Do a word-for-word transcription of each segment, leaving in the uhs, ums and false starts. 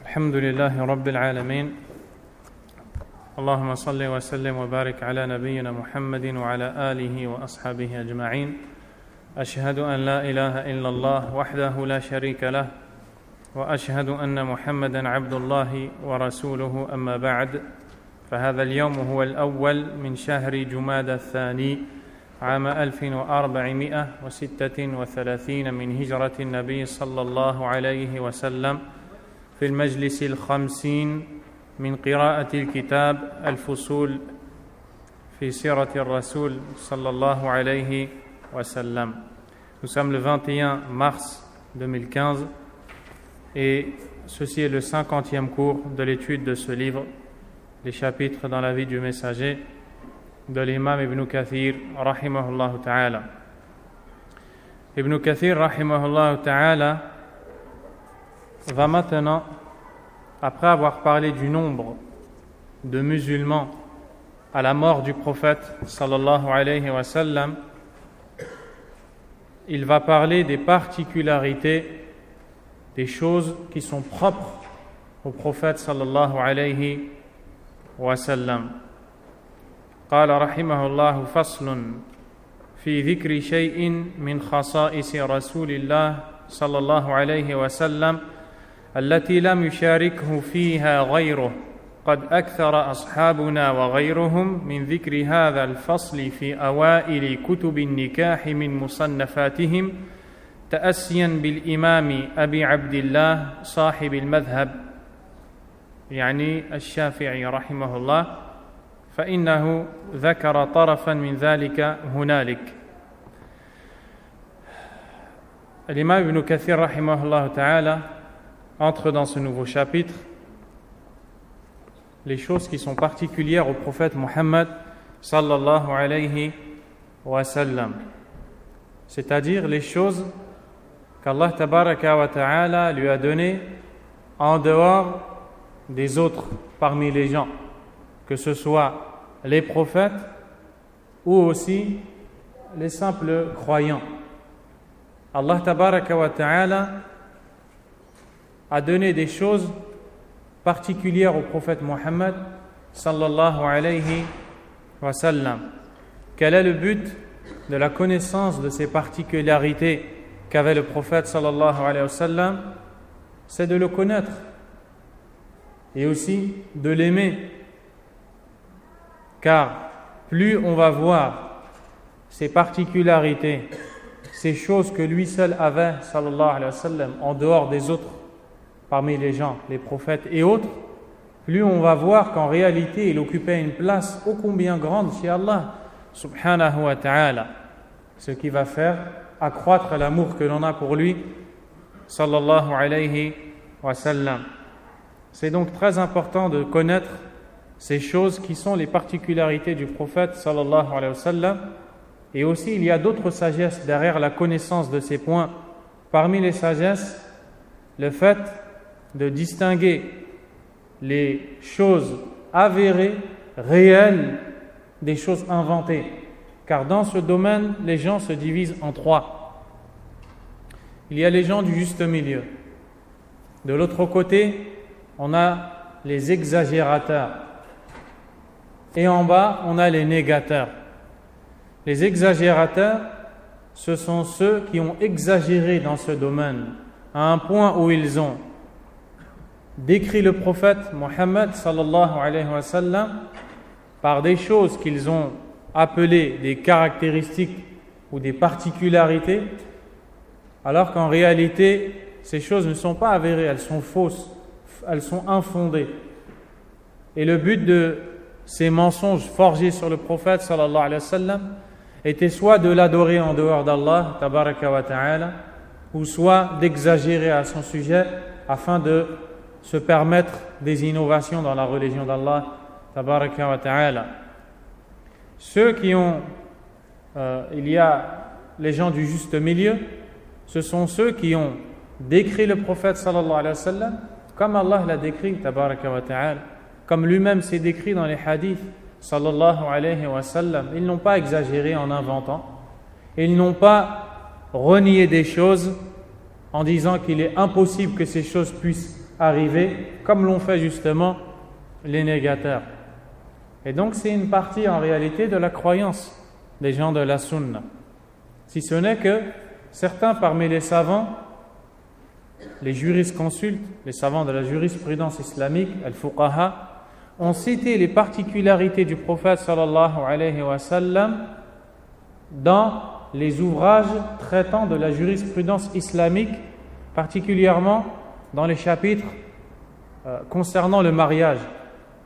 الحمد لله رب العالمين اللهم صل وسلم وبارك على نبينا محمد وعلى آله وأصحابه أجمعين أشهد أن لا إله إلا الله وحده لا شريك له وأشهد أن محمدا عبد الله ورسوله أما بعد فهذا اليوم هو الأول من شهر جمادى الثاني عام ألف وأربعمائة وستة وثلاثين من هجرة النبي صلى الله عليه وسلم في المجلس الخمسين من قراءة الكتاب الفصول في سيرة الرسول صلى الله عليه وسلم. Nous sommes le vingt et un mars deux mille quinze et ceci est le cinquantième cours de l'étude de ce livre, les chapitres dans la vie du messager de l'imam Ibn Kathir rahimahullah ta'ala. Ibn Kathir rahimahullah ta'ala va maintenant, après avoir parlé du nombre de musulmans à la mort du prophète sallallahu alayhi wa sallam, il va parler des particularités, des choses qui sont propres au prophète sallallahu alayhi wa sallam. قال رحمه الله فصل في ذكر شيء من خصائص رسول الله صلى الله عليه وسلم التي لم يشاركه فيها غيره قد أكثر أصحابنا وغيرهم من ذكر هذا الفصل في أوائل كتب النكاح من مصنفاتهم تأسيا بالإمام أبي عبد الله صاحب المذهب يعني الشافعي رحمه الله فإنه ذكر طرفا من ذلك هنالك. L'imam Ibn Kathir rahimahullah ta'ala entre dans ce nouveau chapitre les choses qui sont particulières au prophète Muhammad sallallahu alayhi wa sallam, c'est-à-dire les choses qu'Allah tabaraka wa ta'ala lui a données en dehors des autres parmi les gens, que ce soit les prophètes ou aussi les simples croyants. Allah tabaraka wa ta'ala a donné des choses particulières au prophète Muhammad sallallahu alayhi wa sallam. Quel est le but de la connaissance de ces particularités qu'avait le prophète sallallahu alayhi wa sallam? C'est de le connaître et aussi de l'aimer. Car plus on va voir ces particularités, ces choses que lui seul avait sallallahu alayhi wa sallam en dehors des autres parmi les gens, les prophètes et autres, plus on va voir qu'en réalité il occupait une place ô combien grande chez Allah subhanahu wa ta'ala, ce qui va faire accroître l'amour que l'on a pour lui sallallahu alayhi wa sallam. C'est donc très important de connaître ces choses qui sont les particularités du prophète sallallahu alayhi wa sallam, et aussi il y a d'autres sagesses derrière la connaissance de ces points. Parmi les sagesses, le fait de distinguer les choses avérées, réelles, des choses inventées. Car dans ce domaine, les gens se divisent en trois. Il y a les gens du juste milieu. De l'autre côté, on a les exagérateurs. Et en bas, on a les négateurs. Les exagérateurs, ce sont ceux qui ont exagéré dans ce domaine, à un point où ils ont décrit le prophète Muhammad sallallahu alayhi wa sallam par des choses qu'ils ont appelées des caractéristiques ou des particularités, alors qu'en réalité, ces choses ne sont pas avérées, elles sont fausses, elles sont infondées. Et le but de ces mensonges forgés sur le prophète sallallahu alayhi wa sallam était soit de l'adorer en dehors d'Allah tabaraka wa ta'ala, ou soit d'exagérer à son sujet afin de se permettre des innovations dans la religion d'Allah tabaraka wa ta'ala. Ceux qui ont euh, il y a les gens du juste milieu, ce sont ceux qui ont décrit le prophète sallallahu alayhi wa sallam comme Allah l'a décrit tabaraka wa ta'ala, comme lui-même s'est décrit dans les hadiths sallallahu alayhi wa sallam. Ils n'ont pas exagéré en inventant, ils n'ont pas renié des choses en disant qu'il est impossible que ces choses puissent arriver, comme l'ont fait justement les négateurs. Et donc c'est une partie en réalité de la croyance des gens de la sunna. Si ce n'est que certains parmi les savants, les jurisconsultes, les savants de la jurisprudence islamique, al-fuqaha, ont cité les particularités du prophète sallallahu alayhi wa sallam dans les ouvrages traitant de la jurisprudence islamique, particulièrement dans les chapitres euh, concernant le mariage. Pourquoi ?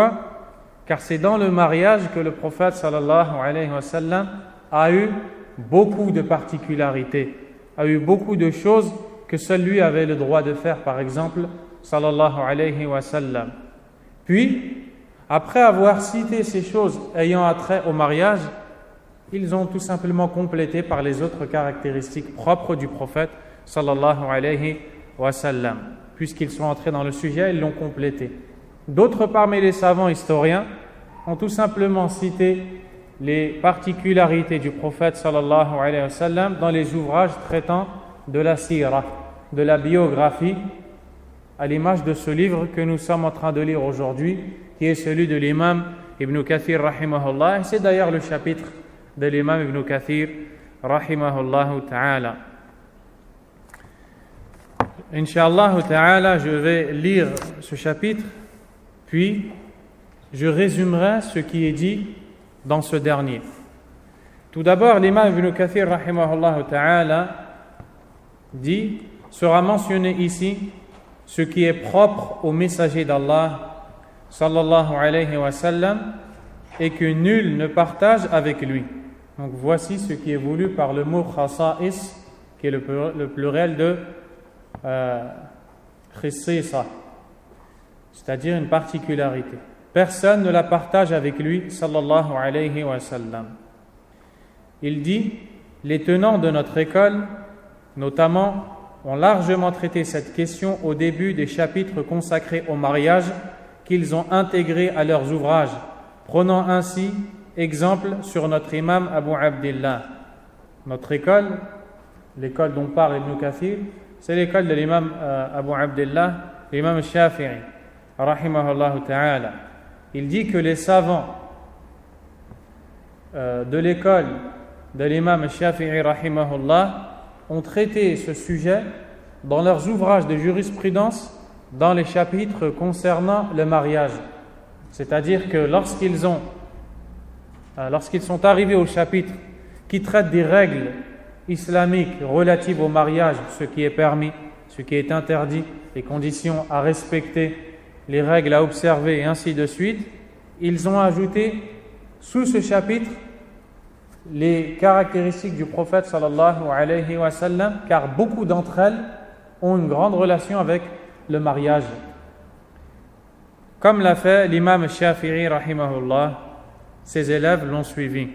Car c'est dans le mariage que le prophète sallallahu alayhi wa sallam a eu beaucoup de particularités, a eu beaucoup de choses que seul lui avait le droit de faire, par exemple, sallallahu alayhi wa sallam. Puis, après avoir cité ces choses ayant attrait au mariage, ils ont tout simplement complété par les autres caractéristiques propres du prophète sallallahu alayhi wa sallam. Puisqu'ils sont entrés dans le sujet, ils l'ont complété. D'autres parmi les savants historiens ont tout simplement cité les particularités du prophète sallallahu alayhi wa sallam dans les ouvrages traitant de la sira, de la biographie, à l'image de ce livre que nous sommes en train de lire aujourd'hui, qui est celui de l'imam Ibn Kathir rahimahullah. Et c'est d'ailleurs le chapitre de l'imam Ibn Kathir rahimahullah ta'ala. Inch'Allah ta'ala, je vais lire ce chapitre, puis je résumerai ce qui est dit dans ce dernier. Tout d'abord, l'imam Ibn Kathir rahimahullah ta'ala dit, sera mentionné ici ce qui est propre au messager d'Allah sallallahu alayhi wa sallam et que nul ne partage avec lui. Donc voici ce qui est voulu par le mot khasa'is, qui est le, le pluriel de euh, khissisa, c'est-à-dire une particularité. Personne ne la partage avec lui sallallahu alayhi wa sallam. Il dit, les tenants de notre école, notamment, ont largement traité cette question au début des chapitres consacrés au mariage qu'ils ont intégrés à leurs ouvrages, prenant ainsi exemple sur notre imam Abu Abdillah. Notre école, l'école dont parle Ibn Kathir, c'est l'école de l'imam euh, Abu Abdillah, l'imam Shafi'i, rahimahullah ta'ala. Il dit que les savants euh, de l'école de l'imam Shafi'i, rahimahullah, ont traité ce sujet dans leurs ouvrages de jurisprudence dans les chapitres concernant le mariage. C'est-à-dire que lorsqu'ils ont, euh, lorsqu'ils sont arrivés au chapitre qui traite des règles islamiques relatives au mariage, ce qui est permis, ce qui est interdit, les conditions à respecter, les règles à observer et ainsi de suite, ils ont ajouté sous ce chapitre les caractéristiques du prophète sallallahu alayhi wa sallam, car beaucoup d'entre elles ont une grande relation avec le mariage. Comme l'a fait l'imam Shafi'i rahimahullah, ses élèves l'ont suivi.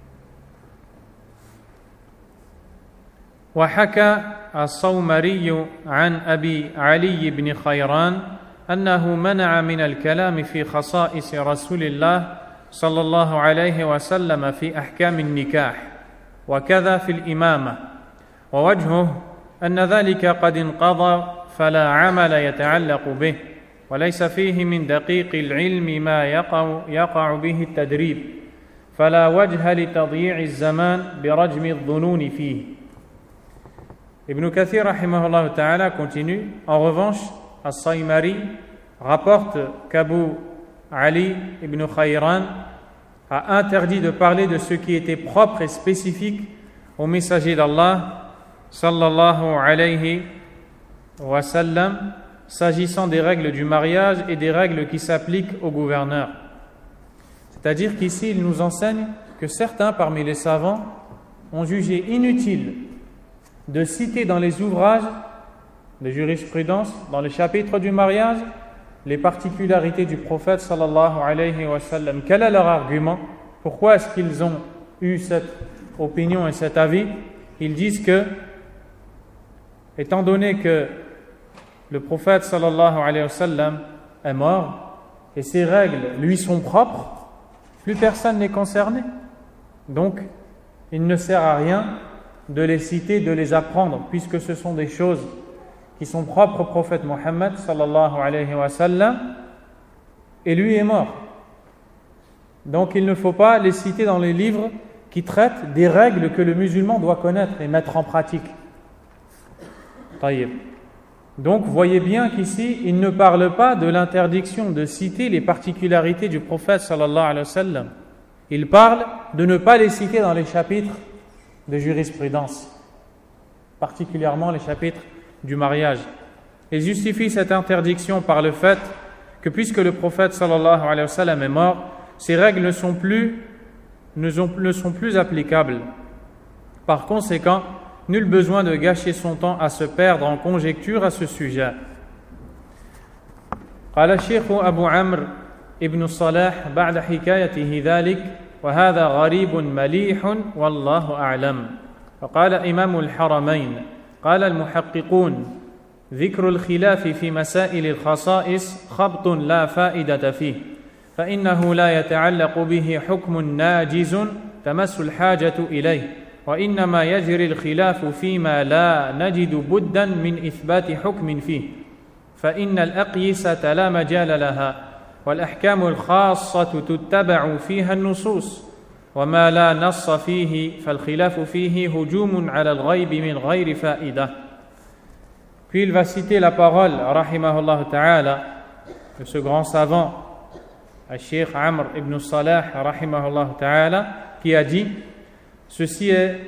وحكى الصومري عن أبي علي بن خيران أنه منع من الكلام في خصائص رسول الله صلى الله عليه وسلم في أحكام النكاح وكذا في الإمامة ووجهه أن ذلك قد انقضى فلا عمل يتعلق به وليس فيه من دقيق العلم ما يقع, يقع به التدريب فلا وجه لتضييع الزمان برجم الظنون فيه. Ibn Kathir rahimahullah ta'ala continue. En revanche, As-Saymari rapporte qu'Abu Ali ibn Khayran a interdit de parler de ce qui était propre et spécifique au messager d'Allah sallallahu alayhi wa sallam, s'agissant des règles du mariage et des règles qui s'appliquent aux gouverneurs. C'est-à-dire qu'ici, il nous enseigne que certains parmi les savants ont jugé inutile de citer dans les ouvrages de jurisprudence, dans le chapitre du mariage, les particularités du prophète sallallahu alayhi wa sallam. Quel est leur argument? Pourquoi est-ce qu'ils ont eu cette opinion et cet avis? Ils disent que, étant donné que le prophète sallallahu alayhi wa sallam est mort et ses règles lui sont propres, plus personne n'est concerné. Donc, il ne sert à rien de les citer, de les apprendre, puisque ce sont des choses qui sont propres au prophète Mohammed sallallahu alayhi wa sallam, et lui est mort. Donc il ne faut pas les citer dans les livres qui traitent des règles que le musulman doit connaître et mettre en pratique. Taïb. Donc voyez bien qu'ici, il ne parle pas de l'interdiction de citer les particularités du prophète sallallahu alayhi wa sallam. Il parle de ne pas les citer dans les chapitres de jurisprudence, particulièrement les chapitres du mariage. Il justifie cette interdiction par le fait que puisque le prophète sallallahu alayhi wa sallam est mort, ces règles ne sont plus, ne sont, ne sont plus applicables. Par conséquent, nul besoin de gâcher son temps à se perdre en conjectures à ce sujet. قال الشيخ أبو عمرو ابن الصلاح بعد حكايته ذلك وهذا غريب مليح والله أعلم. وقال إمام الحرمين قال المحققون ذكر الخلاف في مسائل الخصائص خبط لا فائدة فيه فإنه لا يتعلق به حكم ناجز تمس الحاجة إليه وإنما يجري الخلاف فيما لا نجد بدا من إثبات حكم فيه فإن الأقيسة لا مجال لها والأحكام الخاصة تتبع فيها النصوص وما لا نص فيه فالخلاف فيه هجوم على الغيب من غير فائدة. Puis il va citer la parole, rahimahullah ta'ala, de ce grand savant, Cheikh Amr ibn Salah, rahimahullah ta'ala, qui a dit: ceci est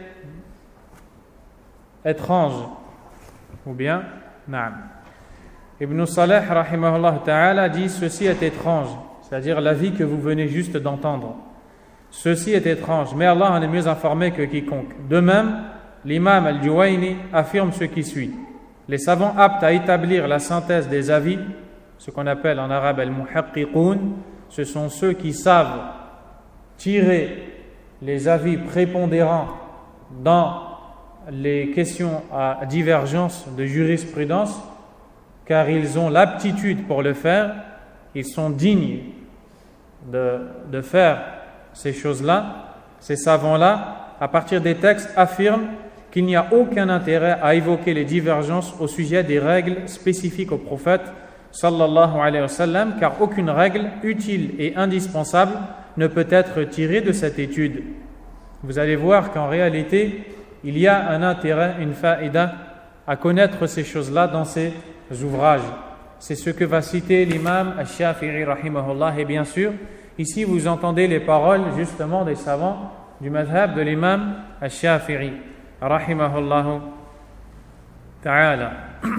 étrange, ou bien, naam. Ibn Salah, rahimahullah ta'ala, dit: ceci est étrange, c'est-à-dire la vie que vous venez juste d'entendre. Ceci est étrange, mais Allah en est mieux informé que quiconque. De même, l'imam al-Juwayni affirme ce qui suit. Les savants aptes à établir la synthèse des avis, ce qu'on appelle en arabe al-muhaqqiqoun, ce sont ceux qui savent tirer les avis prépondérants dans les questions à divergence de jurisprudence, car ils ont l'aptitude pour le faire, ils sont dignes de, de faire ces choses-là. Ces savants-là, à partir des textes, affirment qu'il n'y a aucun intérêt à évoquer les divergences au sujet des règles spécifiques au prophète sallallahu alayhi wa sallam, car aucune règle utile et indispensable ne peut être tirée de cette étude. Vous allez voir qu'en réalité, il y a un intérêt, une faïda, à connaître ces choses-là dans ces ouvrages. C'est ce que va citer l'imam al-Shafi'i rahimahullah. Et bien sûr, ici vous entendez les paroles justement des savants du madhab de l'imam al-Shafi'i rahimahullah ta'ala.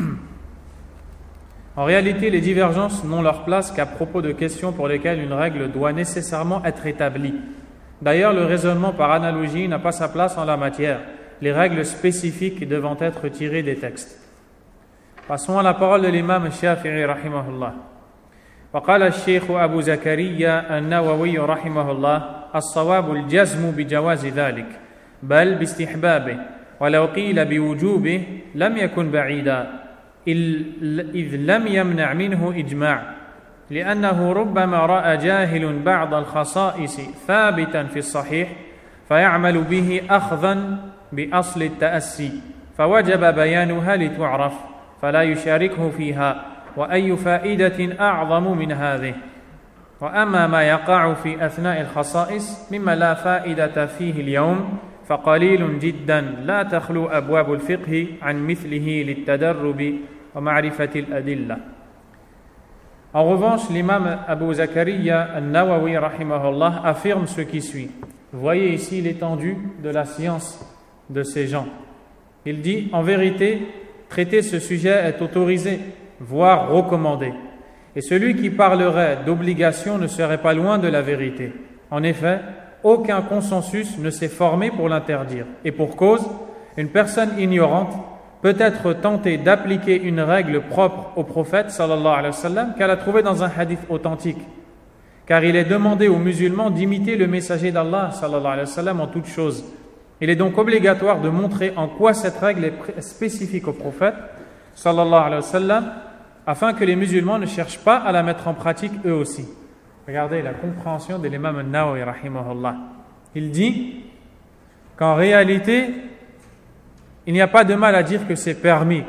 En réalité, les divergences n'ont leur place qu'à propos de questions pour lesquelles une règle doit nécessairement être établie. D'ailleurs, le raisonnement par analogie n'a pas sa place en la matière, les règles spécifiques devant être tirées des textes. Passons à la parole de l'imam Shafi'i rahimahullah. وقال الشيخ أبو زكريا النووي رحمه الله الصواب الجزم بجواز ذلك بل باستحبابه ولو قيل بوجوبه لم يكن بعيدا إذ لم يمنع منه إجماع لأنه ربما رأى جاهل بعض الخصائص ثابتا في الصحيح فيعمل به أخذا بأصل التأسي فوجب بيانها لتعرف فلا يشاركه فيها وأي فائدة أعظم من هذه وأما ما يقع في أثناء الخصائص مما لا فائدة فيه اليوم فقليل جدا لا تخلو أبواب الفقه عن مثله للتدرب ومعرفة الأدلة. En revanche, l'imam Abu Zakaria al-Nawawi rahimahullah affirme ce qui suit. Vous voyez ici l'étendue de la science de ces gens. Il dit: en vérité, traiter ce sujet est autorisé, voire recommandé. Et celui qui parlerait d'obligation ne serait pas loin de la vérité. En effet, aucun consensus ne s'est formé pour l'interdire. Et pour cause, une personne ignorante peut être tentée d'appliquer une règle propre au prophète sallallahu alayhi wa sallam qu'elle a trouvée dans un hadith authentique. Car il est demandé aux musulmans d'imiter le messager d'Allah sallallahu alayhi wa sallam en toutes choses. Il est donc obligatoire de montrer en quoi cette règle est spécifique au prophète sallallahu alayhi wa sallam, afin que les musulmans ne cherchent pas à la mettre en pratique eux aussi. Regardez la compréhension de l'imam al-Nawawi rahimahullah. Il dit qu'en réalité, il n'y a pas de mal à dire que c'est permis,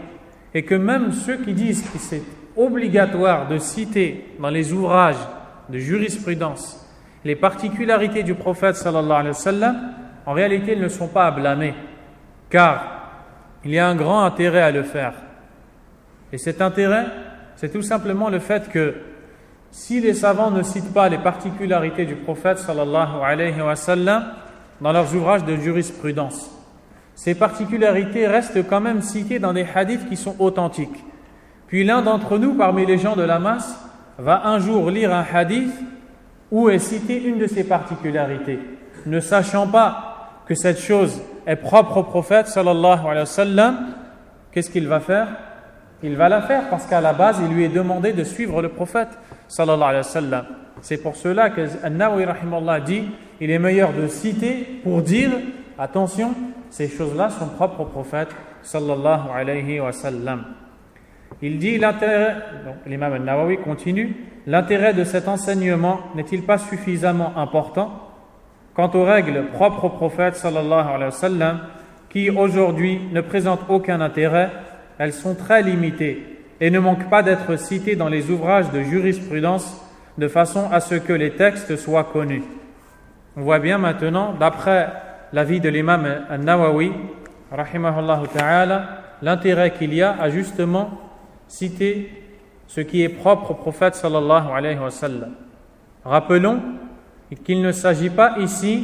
Et que même ceux qui disent que c'est obligatoire de citer dans les ouvrages de jurisprudence les particularités du prophète sallallahu alayhi wa sallam, en réalité ils ne sont pas à blâmer, car il y a un grand intérêt à le faire. Et cet intérêt, c'est tout simplement le fait que si les savants ne citent pas les particularités du prophète sallallahu alayhi wa sallam dans leurs ouvrages de jurisprudence, ces particularités restent quand même citées dans des hadiths qui sont authentiques. Puis l'un d'entre nous, parmi les gens de la masse, va un jour lire un hadith où est citée une de ces particularités, ne sachant pas que cette chose est propre au prophète sallallahu alayhi wa sallam. Qu'est-ce qu'il va faire? Il va la faire parce qu'à la base, il lui est demandé de suivre le prophète sallallahu alayhi wa sallam. C'est pour cela que An-Nawawi rahimahullah dit il est meilleur de citer pour dire attention, ces choses-là sont propres au prophète sallallahu alayhi wa sallam. Il dit l'intérêt, donc l'imam An-Nawawi continue, l'intérêt de cet enseignement n'est-il pas suffisamment important quant aux règles propres au prophète sallallahu alayhi wa sallam qui aujourd'hui ne présentent aucun intérêt? Elles sont très limitées et ne manquent pas d'être citées dans les ouvrages de jurisprudence de façon à ce que les textes soient connus. On voit bien maintenant, d'après l'avis de l'imam An-Nawawi, rahimahullah ta'ala, l'intérêt qu'il y a à justement citer ce qui est propre au prophète sallallahu alayhi wa sallam. Rappelons qu'il ne s'agit pas ici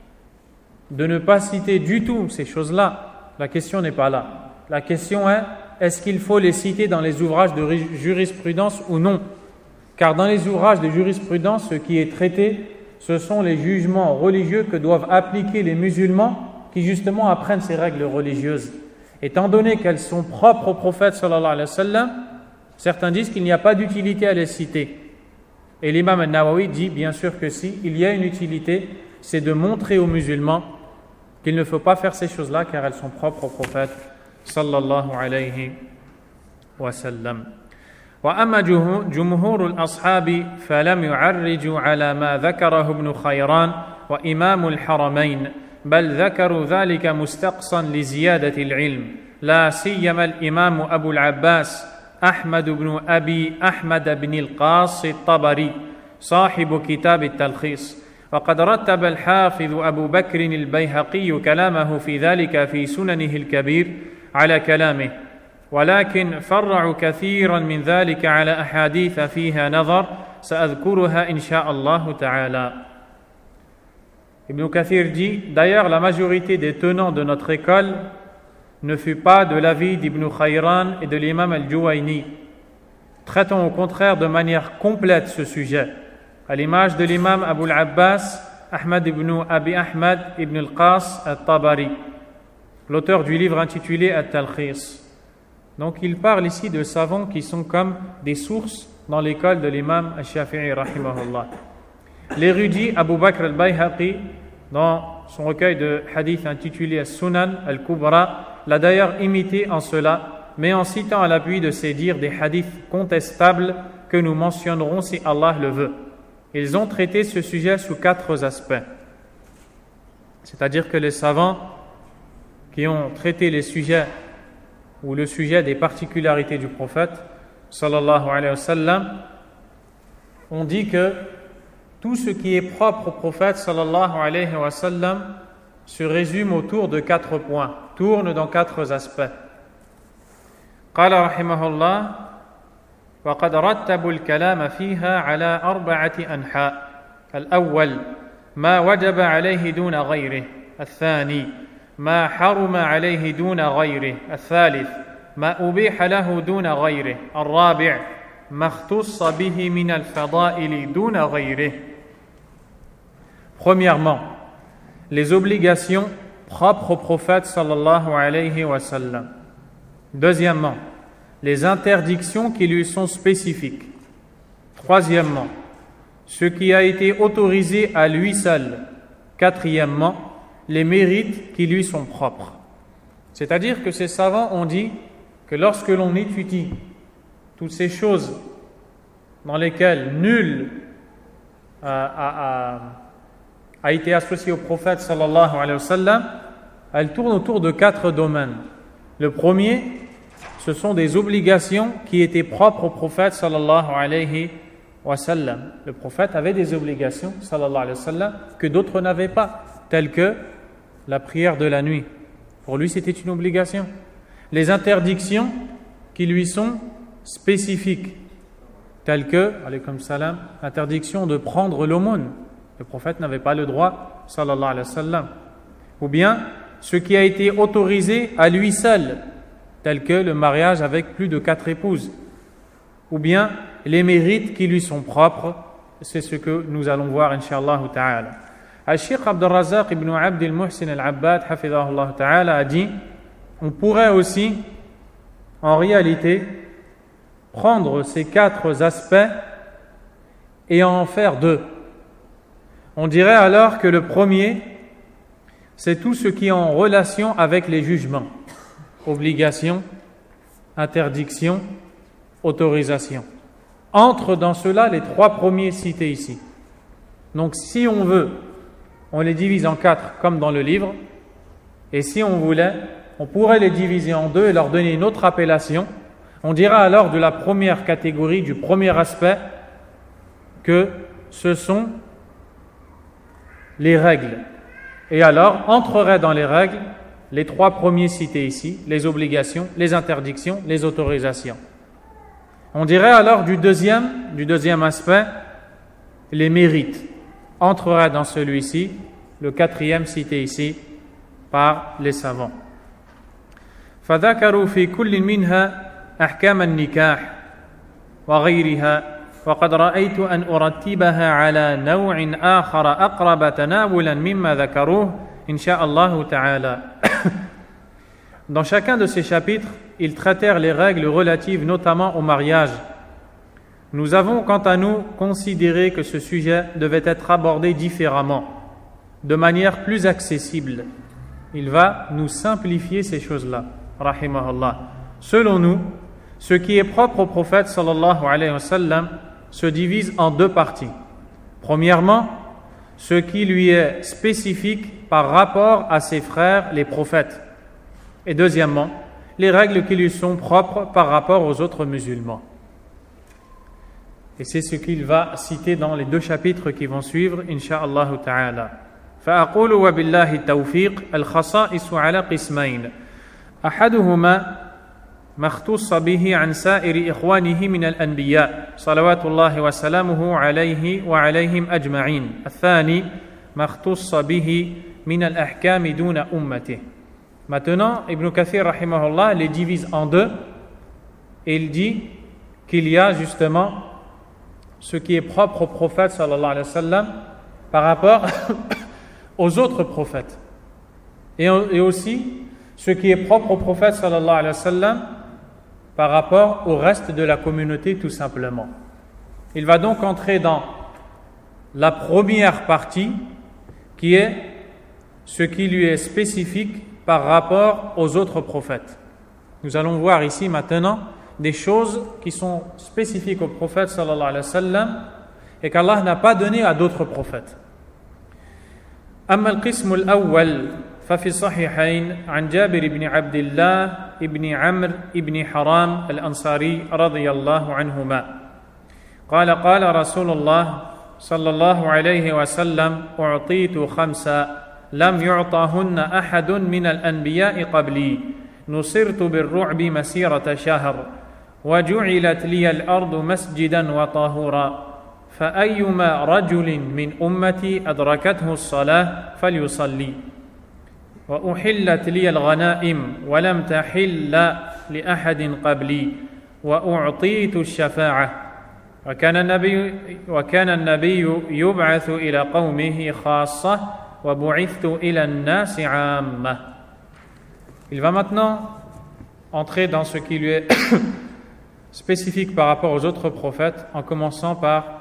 de ne pas citer du tout ces choses-là. La question n'est pas là. La question est, est-ce qu'il faut les citer dans les ouvrages de jurisprudence ou non? Car dans les ouvrages de jurisprudence, ce qui est traité, ce sont les jugements religieux que doivent appliquer les musulmans qui justement apprennent ces règles religieuses. Étant donné qu'elles sont propres au prophète sallallahu alayhi wa sallam, certains disent qu'il n'y a pas d'utilité à les citer. Et l'imam An-Nawawi dit bien sûr que si, il y a une utilité, c'est de montrer aux musulmans qu'il ne faut pas faire ces choses-là car elles sont propres au prophète sallallahu alayhi wa sallam. وأما جمهور الأصحاب فلم يعرجوا على ما ذكره ابن خيران وإمام الحرمين بل ذكروا ذلك مستقصا لزيادة العلم لا سيما الإمام أبو العباس أحمد بن أبي أحمد بن القاص الطبري صاحب كتاب التلخيص وقد رتب الحافظ أبو بكر البيهقي كلامه في ذلك في سننه الكبير على كلامه ولكن فرعوا كثيرا من ذلك على أحاديث فيها نظر سأذكرها إن شاء الله تعالى. Ibn Kathir dit, d'ailleurs la majorité des tenants de notre école ne fut pas de l'avis d'Ibn Khayran et de l'imam al-Juwayni. Traitons au contraire de manière complète ce sujet, à l'image de l'imam Abu al-Abbas, Ahmad ibn Abi Ahmad ibn al-Qas al-Tabari, l'auteur du livre intitulé At-Talkhis. Donc il parle ici de savants qui sont comme des sources dans l'école de l'imam al-Shafi'i rahimahullah. L'érudit Abu Bakr al-Bayhaqi, dans son recueil de hadith intitulé As-Sunan al-Kubra, l'a d'ailleurs imité en cela, mais en citant à l'appui de ses dires des hadiths contestables que nous mentionnerons si Allah le veut. Ils ont traité ce sujet sous quatre aspects. C'est-à-dire que les savants qui ont traité les sujets ou le sujet des particularités du prophète sallallahu alayhi wa sallam ont dit que tout ce qui est propre au prophète sallallahu alayhi wa sallam se résume autour de quatre points, tourne dans quatre aspects. قال رحمه الله وقد رتبوا الكلام فيها على أربعة أنحاء. الأول ما وجب عليه دون غيره. الثاني ما حرم عليه دون غيره. الثالث ما أبيح له دون غيره. الرابع ما اختص به من الفضائل دون غيره. Premièrement, les obligations propres au prophète sallallahu alayhi wa sallam. Deuxièmement, les interdictions qui lui sont spécifiques. Troisièmement, ce qui a été autorisé à lui seul. Quatrièmement, les mérites qui lui sont propres. C'est-à-dire que ces savants ont dit que lorsque l'on étudie toutes ces choses dans lesquelles nul a, a, a, a été associé au prophète sallallahu alayhi wa sallam, elles tournent autour de quatre domaines. Le premier, ce sont des obligations qui étaient propres au prophète sallallahu alayhi wa sallam. Le prophète avait des obligations sallallahu alayhi wa sallam que d'autres n'avaient pas, telles que la prière de la nuit. Pour lui, c'était une obligation. Les interdictions qui lui sont spécifiques, telles que, alaykum salam, l'interdiction de prendre l'aumône. Le prophète n'avait pas le droit, sallallahu alayhi wa sallam. Ou bien, ce qui a été autorisé à lui seul, tel que le mariage avec plus de quatre épouses. Ou bien, les mérites qui lui sont propres, c'est ce que nous allons voir, inch'Allah ta'ala. Al-Sheikh Abdul Razak ibn Abdul Muhsin al-Abbad, hafidhahullah ta'ala, a dit, on pourrait aussi, en réalité, prendre ces quatre aspects et en faire deux. On dirait alors que le premier, c'est tout ce qui est en relation avec les jugements. Obligation, interdiction, autorisation. Entrent dans cela les trois premiers cités ici. Donc si on veut, on les divise en quatre comme dans le livre, et si on voulait, on pourrait les diviser en deux et leur donner une autre appellation. On dira alors de la première catégorie, du premier aspect, que ce sont les règles. Et alors, entreraient dans les règles les trois premiers cités ici, les obligations, les interdictions, les autorisations. On dirait alors du deuxième, du deuxième aspect, les mérites. Entreraient dans celui-ci, le quatrième cité ici, par les savants. فذكروا في كل منها أحكام النكاح وغيرها وقد رأيت أن أرتبها على نوع آخر أقرب تناولا مما ذكروه إن شاء الله تعالى. Dans chacun de ces chapitres, ils traitèrent les règles relatives notamment au mariage. Nous avons, quant à nous, considéré que ce sujet devait être abordé différemment, de manière plus accessible. Il va nous simplifier ces choses-là, rahimahullah. Selon nous, ce qui est propre au prophète sallallahu alayhi wa sallam se divise en deux parties. Premièrement, ce qui lui est spécifique par rapport à ses frères, les prophètes. Et deuxièmement, les règles qui lui sont propres par rapport aux autres musulmans. Et c'est ce qu'il va citer dans les deux chapitres qui vont suivre, insha'Allah ta'ala. فأقول وبالله التوفيق الخصائص على قسمين أحدهما ما اختص به عن سائر إخوانه من الأنبياء صلوات الله وسلامه عليه وعليهم أجمعين الثاني ما اختص به من الأحكام دون أمته. Maintenant, Ibn Kathir rahimahullah les divise en deux et il dit qu'il y a justement ce qui est propre au prophète sallallahu alayhi wa sallam par rapport aux autres prophètes et, et aussi ce qui est propre au prophète sallallahu alayhi wa sallam par rapport au reste de la communauté tout simplement. Il va donc entrer dans la première partie qui est ce qui lui est spécifique par rapport aux autres prophètes. Nous allons voir ici maintenant des choses qui sont spécifiques au prophète sallallahu alayhi wa sallam et qu'Allah n'a pas donné à d'autres prophètes. أما القسم الأول ففي الصحيحين عن جابر بن عبد الله بن عمرو بن حرام الأنصاري رضي الله عنهما قال قال رسول الله صلى الله عليه وسلم أعطيت خمسا لم يعطهن أحد من الأنبياء قبلي نصرت بالرعب مسيرة شهر وجعلت لي الأرض مسجدا وطهورا فأيما رجل من أمتي أدركته الصلاة فليصلي وأحلت لي الغنائم ولم تحل لأحد قبلي وأعطيت الشفاعة وكان النبي وكان النبي يبعث إلى قومه خاصة وبعثت إلى الناس عامة. Il va maintenant entrer dans ce qui lui est spécifique par rapport aux autres prophètes en commençant par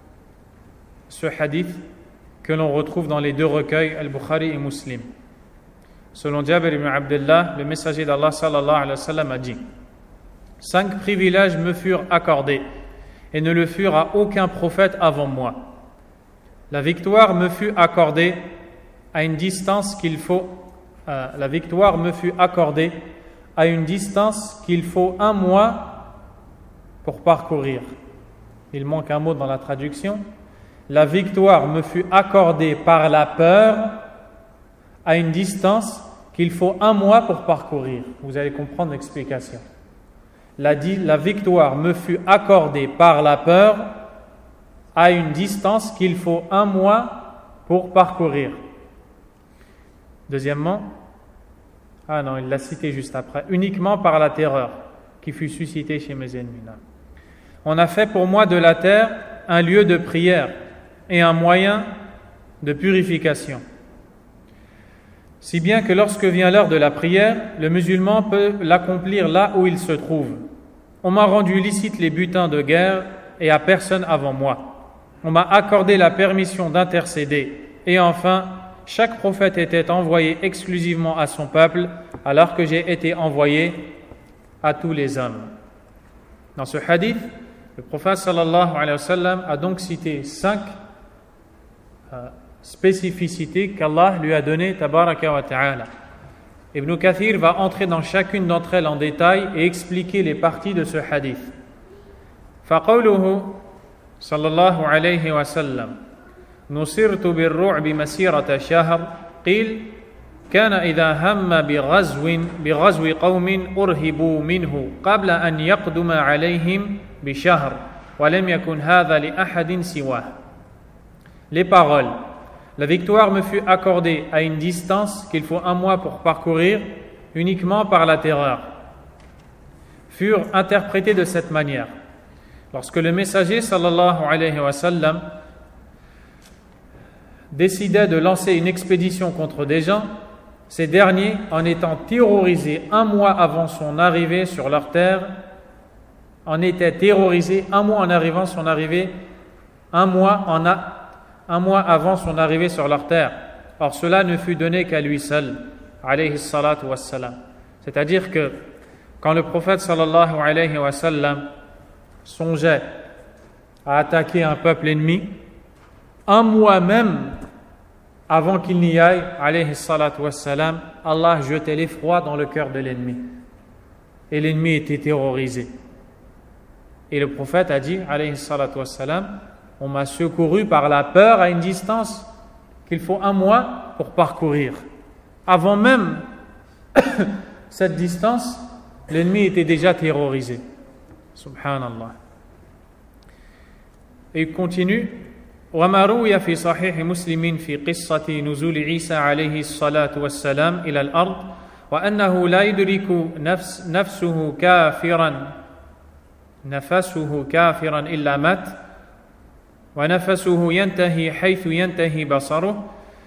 ce hadith que l'on retrouve dans les deux recueils Al-Bukhari et Muslim. Selon Jabir ibn Abdullah, le messager d'Allah sallallahu alayhi wa sallam a dit: cinq privilèges me furent accordés et ne le furent à aucun prophète avant moi. La victoire me fut accordée à une distance qu'il faut euh, la victoire me fut accordée à une distance qu'il faut un mois pour parcourir. Il manque un mot dans la traduction. La victoire me fut accordée par la peur à une distance qu'il faut un mois pour parcourir. Vous allez comprendre l'explication. La, la victoire me fut accordée par la peur à une distance qu'il faut un mois pour parcourir. Deuxièmement, ah non, il l'a cité juste après, uniquement par la terreur qui fut suscitée chez mes ennemis. Là. On a fait pour moi de la terre un lieu de prière et un moyen de purification. Si bien que lorsque vient l'heure de la prière, le musulman peut l'accomplir là où il se trouve. On m'a rendu licite les butins de guerre et à personne avant moi. On m'a accordé la permission d'intercéder. Et enfin, chaque prophète était envoyé exclusivement à son peuple, alors que j'ai été envoyé à tous les hommes. Dans ce hadith, le prophète sallallahu alayhi wa sallam a donc cité cinq euh, spécificités qu'Allah lui a données, tabaraka wa ta'ala. Ibn Kathir va entrer dans chacune d'entre elles en détail et expliquer les parties de ce hadith. فقوله صلى الله عليه وسلم نصرت بالرعب مسيرة شهر قيل كان إذا هم بغزو بغزو قوم أرهبوا منه قبل أن يقدم عليهم بشهر ولم يكن هذا لأحد سواه. Les paroles. La victoire me fut accordée à une distance qu'il faut un mois pour parcourir uniquement par la terreur. Furent interprétées de cette manière. Lorsque le messager sallallahu alayhi wa sallam décidait de lancer une expédition contre des gens, ces derniers, en étant terrorisés un mois avant son arrivée sur leur terre, en étaient terrorisés un mois en arrivant son arrivée, un mois en a un mois avant son arrivée sur leur terre. Or cela ne fut donné qu'à lui seul, alayhi salatu wassalam. C'est-à-dire que quand le prophète sallallahu alayhi wa sallam songeait à attaquer un peuple ennemi, un mois même avant qu'il n'y aille, alayhi salatu wassalam, Allah jetait l'effroi dans le cœur de l'ennemi. Et l'ennemi était terrorisé. Et le prophète a dit, alayhi salatu wassalam, on m'a secouru par la peur à une distance qu'il faut un mois pour parcourir. Avant même cette distance, l'ennemi était déjà terrorisé. Subhanallah. Et il continue. وما روي في صحيح مسلم في قصة نزول عيسى عليه الصلاة والسلام إلى الأرض وأنه لا يدرك نفس نفسه كافرا نفسه كافرا إلا مات ونفسه ينتهي حيث ينتهي بصره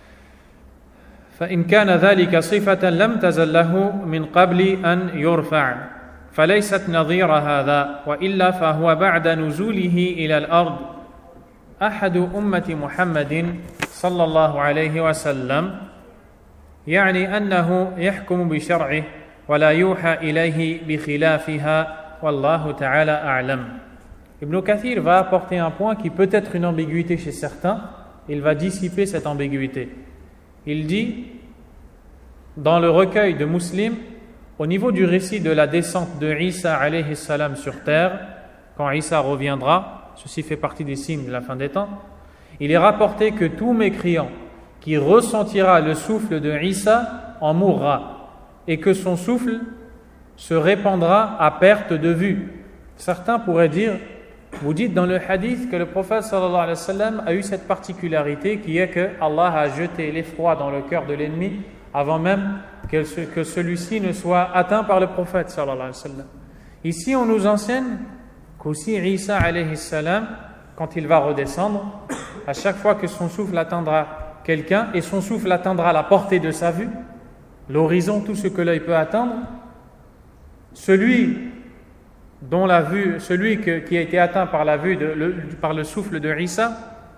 فإن كان ذلك صفة لم تزل له من قبل أن يرفع فليست نظير هذا وإلا فهو بعد نزوله إلى الأرض أحد أمة محمد صلى الله عليه وسلم يعني أنه يحكم بشرعه ولا يوحى إليه بخلافها والله تعالى أعلم. Ibn Kathir va apporter un point qui peut être une ambiguïté chez certains. Il va dissiper cette ambiguïté. Il dit, dans le recueil de Muslim, au niveau du récit de la descente de Isa alayhi salam sur terre, quand Isa reviendra, ceci fait partie des signes de la fin des temps, il est rapporté que tout mécréant qui ressentira le souffle de Isa en mourra et que son souffle se répandra à perte de vue. Certains pourraient dire, vous dites dans le hadith que le prophète sallallahu alayhi wa sallam a eu cette particularité qui est que Allah a jeté l'effroi dans le cœur de l'ennemi avant même que, ce, que celui-ci ne soit atteint par le prophète sallallahu alayhi wa sallam. Ici on nous enseigne qu'aussi Isa alayhi salam, quand il va redescendre, à chaque fois que son souffle atteindra quelqu'un et son souffle atteindra la portée de sa vue, l'horizon, tout ce que l'œil peut atteindre, celui dont la vue, celui que, qui a été atteint par la vue de, le, par le souffle de Isa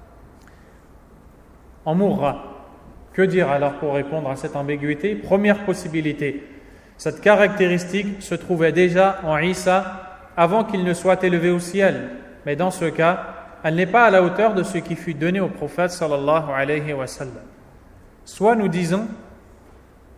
en mourra. Que dire alors pour répondre à cette ambiguïté? Première possibilité, cette caractéristique se trouvait déjà en Isa avant qu'il ne soit élevé au ciel, mais dans ce cas, elle n'est pas à la hauteur de ce qui fut donné au prophète sallallahu alayhi wa sallam. Soit nous disons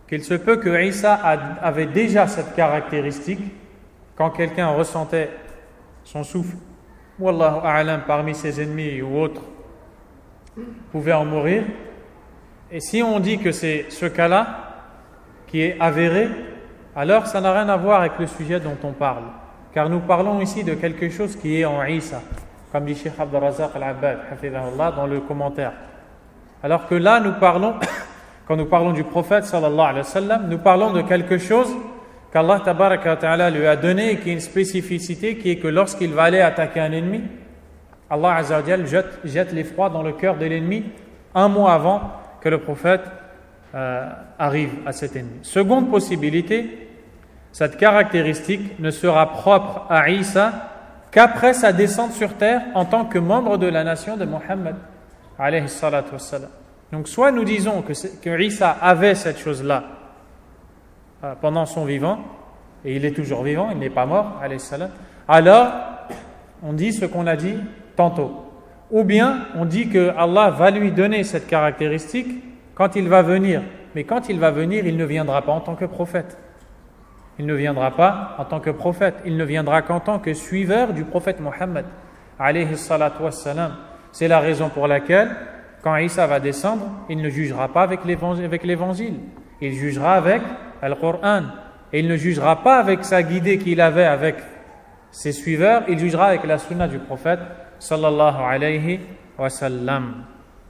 qu'il se peut que Isa avait déjà cette caractéristique quand quelqu'un ressentait son souffle, Wallahu a'lam, parmi ses ennemis ou autres, pouvait en mourir. Et si on dit que c'est ce cas-là qui est avéré, alors ça n'a rien à voir avec le sujet dont on parle. Car nous parlons ici de quelque chose qui est en Isa, comme dit Cheikh Abdul Razak Al-Abbad, hafidhahullah, dans le commentaire. Alors que là, nous parlons, quand nous parlons du prophète, sallallahu alayhi wa sallam, nous parlons de quelque chose qu'Allah tabaraka wa ta'ala lui a donné et qui est une spécificité, qui est que lorsqu'il va aller attaquer un ennemi, Allah azza wa jal jette, jette l'effroi dans le cœur de l'ennemi un mois avant que le prophète euh, arrive à cet ennemi. Seconde possibilité, cette caractéristique ne sera propre à Isa qu'après sa descente sur terre en tant que membre de la nation de Mohammed alayhi salatu wassalam. Donc soit nous disons que, que Isa avait cette chose-là euh, pendant son vivant, et il est toujours vivant, il n'est pas mort, alayhi salam, alors on dit ce qu'on a dit tantôt. Ou bien on dit que Allah va lui donner cette caractéristique quand il va venir. Mais quand il va venir, il ne viendra pas en tant que prophète. Il ne viendra pas en tant que prophète. Il ne viendra qu'en tant que suiveur du prophète Mohammed alayhi salatu wassalam. C'est la raison pour laquelle, quand Isa va descendre, il ne jugera pas avec l'évangile, avec l'évangile. Il jugera avec le Coran. Et il ne jugera pas avec sa guidée qu'il avait avec ses suiveurs. Il jugera avec la sunna du prophète sallallahu alayhi wa sallam.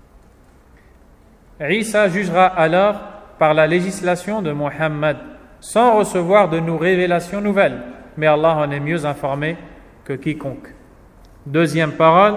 Isa jugera alors par la législation de Mohammed, sans recevoir de nos révélations nouvelles. Mais Allah en est mieux informé que quiconque. Deuxième parole.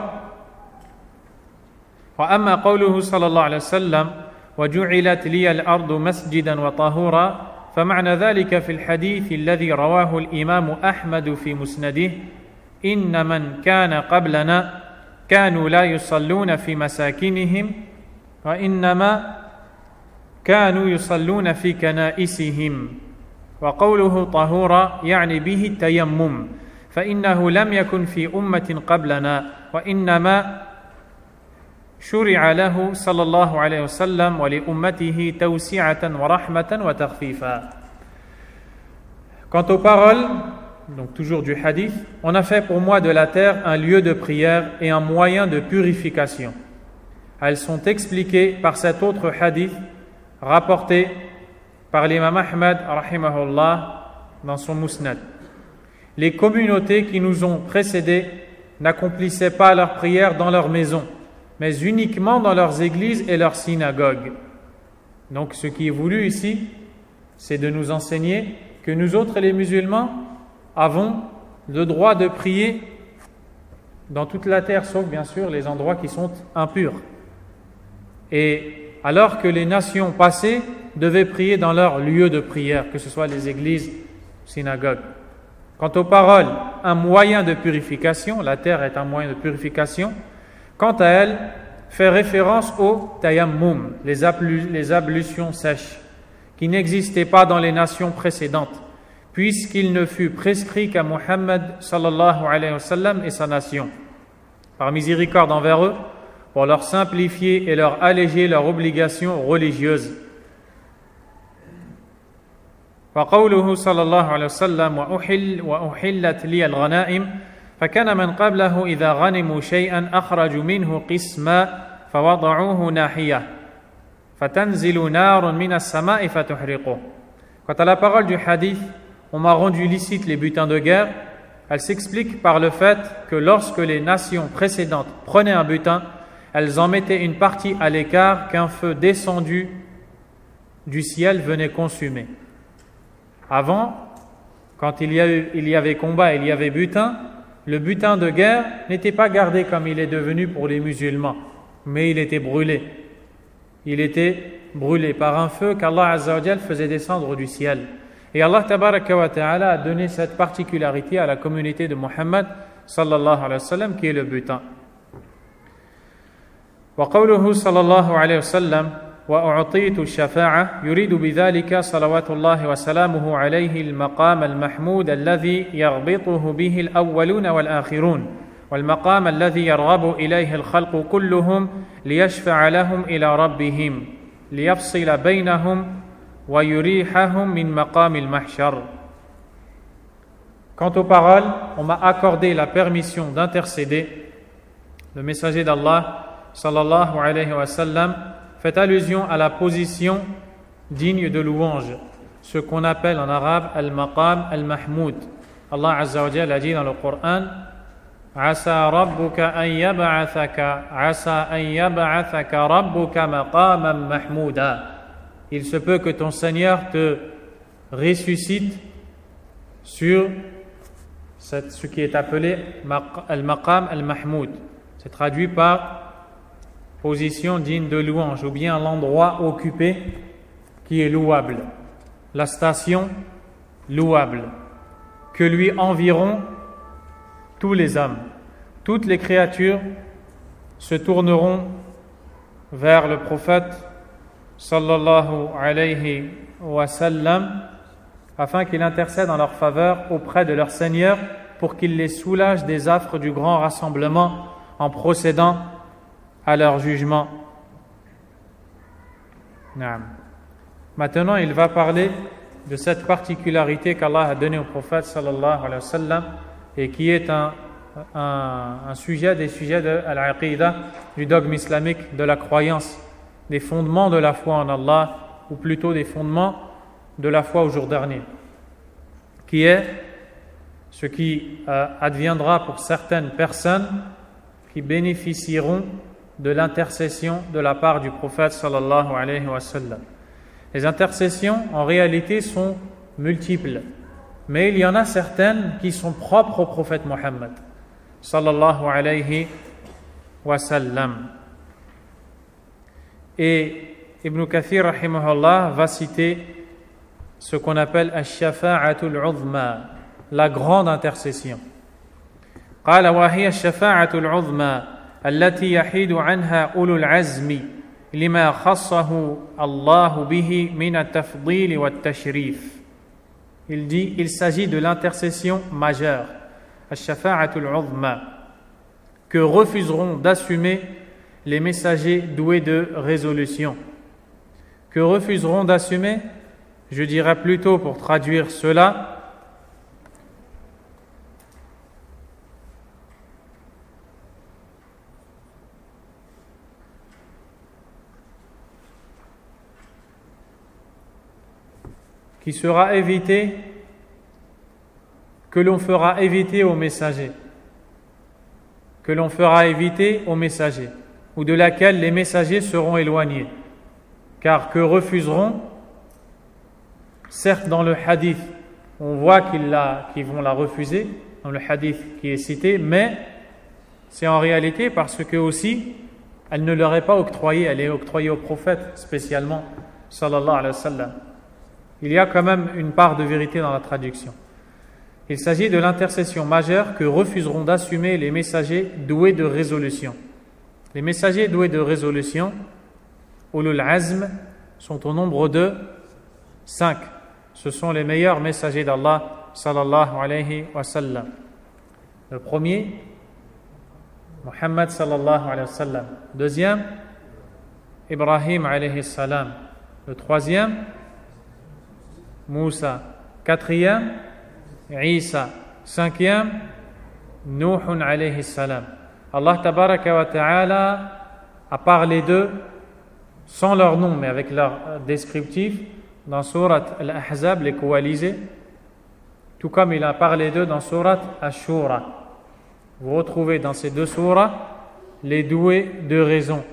وأما قوله صلى الله عليه وسلم وجعلت لي الأرض مسجدا وطهورا فمعنى ذلك في الحديث الذي رواه الإمام أحمد في مسنده إن من كان قبلنا كانوا لا يصلون في مساكنهم وإنما كانوا يصلون في كنائسهم وقوله طهورا يعني به التيمم فإنه لم يكن في أمة قبلنا وإنما شرع له صلى الله عليه وسلم ولأمته توسعة ورحمة وتخفيفا. Quant aux paroles, donc toujours du hadith, on a fait pour moi de la terre un lieu de prière et un moyen de purification. Elles sont expliquées par cet autre hadith rapporté par l'imam Ahmad rahimahullah dans son Musnad. Les communautés qui nous ont précédés n'accomplissaient pas leurs prières dans leur maison, mais uniquement dans leurs églises et leurs synagogues. Donc ce qui est voulu ici, c'est de nous enseigner que nous autres les musulmans avons le droit de prier dans toute la terre, sauf bien sûr les endroits qui sont impurs. Et alors que les nations passées devaient prier dans leur lieu de prière, que ce soit les églises, synagogues. Quant aux paroles, un moyen de purification, la terre est un moyen de purification, quant à elle, fait référence au tayammum, les, ablu- les ablutions sèches, qui n'existaient pas dans les nations précédentes, puisqu'il ne fut prescrit qu'à Muhammad sallallahu alayhi wa sallam et sa nation, par miséricorde envers eux, pour leur simplifier et leur alléger leurs obligations religieuses. وقوله صلى الله عليه وسلم وأحل وأحلت لي الغنائم فكان من قبله إذا غنموا شيئا أخرجوا منه قسما فوضعوه ناحية فتنزل نار من السماء فتحرقه. Quant à la parole du hadith, on m'a rendu licite les butins de guerre, elle s'explique par le fait que lorsque les nations précédentes prenaient un butin, elles en mettaient une partie à l'écart qu'un feu descendu du ciel venait consumer. Avant, quand il y, a eu, il y avait combat, il y avait butin, le butin de guerre n'était pas gardé comme il est devenu pour les musulmans, mais il était brûlé. Il était brûlé par un feu qu'Allah Azza wa Jal faisait descendre du ciel. Et Allah Tabaraka wa Ta'ala a donné cette particularité à la communauté de Muhammad sallallahu alayhi wa sallam qui est le butin. وقوله صلى الله عليه وسلم وأعطيت الشفاعة يريد بذلك صلوات الله وسلامه عليه المقام المحمود الذي يربطه به الأولون والآخرون والمقام الذي يرغب إليه الخلق كلهم ليشفع لهم إلى ربهم ليفصل بينهم ويريحهم من مقام المحشر. Quant aux paroles, on m'a accordé la permission d'intercéder. Le messager d'Allah, sallallahu alayhi wa sallam, fait allusion à la position digne de louange, ce qu'on appelle en arabe al-maqam al-mahmoud. Allah Azza wa Jalla a dit dans le Coran: Asa rabbuka an yab'athaka, asa an yab'athaka rabbuka maqaman mahmouda. Il se peut que ton Seigneur te ressuscite sur cette, ce qui est appelé al-maqam al-mahmoud. C'est traduit par position digne de louange, ou bien l'endroit occupé qui est louable, la station louable, que lui environt tous les hommes. Toutes les créatures se tourneront vers le prophète sallallahu alayhi wa sallam afin qu'il intercède en leur faveur auprès de leur Seigneur pour qu'il les soulage des affres du grand rassemblement en procédant à leur jugement. Maintenant, il va parler de cette particularité qu'Allah a donnée au prophète sallallahu alayhi wa sallam et qui est un, un, un sujet des sujets de al-aqidah, du dogme islamique, de la croyance, des fondements de la foi en Allah, ou plutôt des fondements de la foi au jour dernier, qui est ce qui euh, adviendra pour certaines personnes qui bénéficieront de l'intercession de la part du prophète sallallahu alayhi wa sallam. Les intercessions en réalité sont multiples, mais il y en a certaines qui sont propres au prophète Mohammed sallallahu alayhi wa sallam. Et Ibn Kathir rahimahullah va citer ce qu'on appelle al-shafa'atul uzma, la grande intercession. قال وهي الشفاعة العظمى التي يحيد عنها أولو العزم لما خصه الله به من التفضيل والتشريف. Il dit, il s'agit de l'intercession majeure, al-shafa'atul uzma, que refuseront d'assumer les messagers doués de résolution. Que refuseront d'assumer, je dirais plutôt pour traduire cela, qui sera évité, que l'on fera éviter aux messagers, que l'on fera éviter aux messagers, ou de laquelle les messagers seront éloignés, car que refuseront, certes dans le hadith, on voit qu'ils, la, qu'ils vont la refuser, dans le hadith qui est cité, mais c'est en réalité parce que aussi, elle ne leur est pas octroyée, elle est octroyée au prophète spécialement, sallallahu alayhi wa sallam. Il y a quand même une part de vérité dans la traduction. Il s'agit de l'intercession majeure que refuseront d'assumer les messagers doués de résolution. Les messagers doués de résolution, ulul azm, sont au nombre de cinq. Ce sont les meilleurs messagers d'Allah, sallallahu alayhi wa sallam. Le premier, Muhammad sallallahu alayhi wa sallam. Deuxième, Ibrahim alayhi salam. Le troisième, Moussa. Quatrième, Isa. Cinquième, Nuhun alayhi salam. Allah tabaraka wa ta'ala a parlé d'eux sans leur nom, mais avec leur descriptif dans Surat Al-Ahzab, les coalisés, tout comme il a parlé d'eux dans Surat Ash-Shura. Vous retrouvez dans ces deux surahs les doués de raison,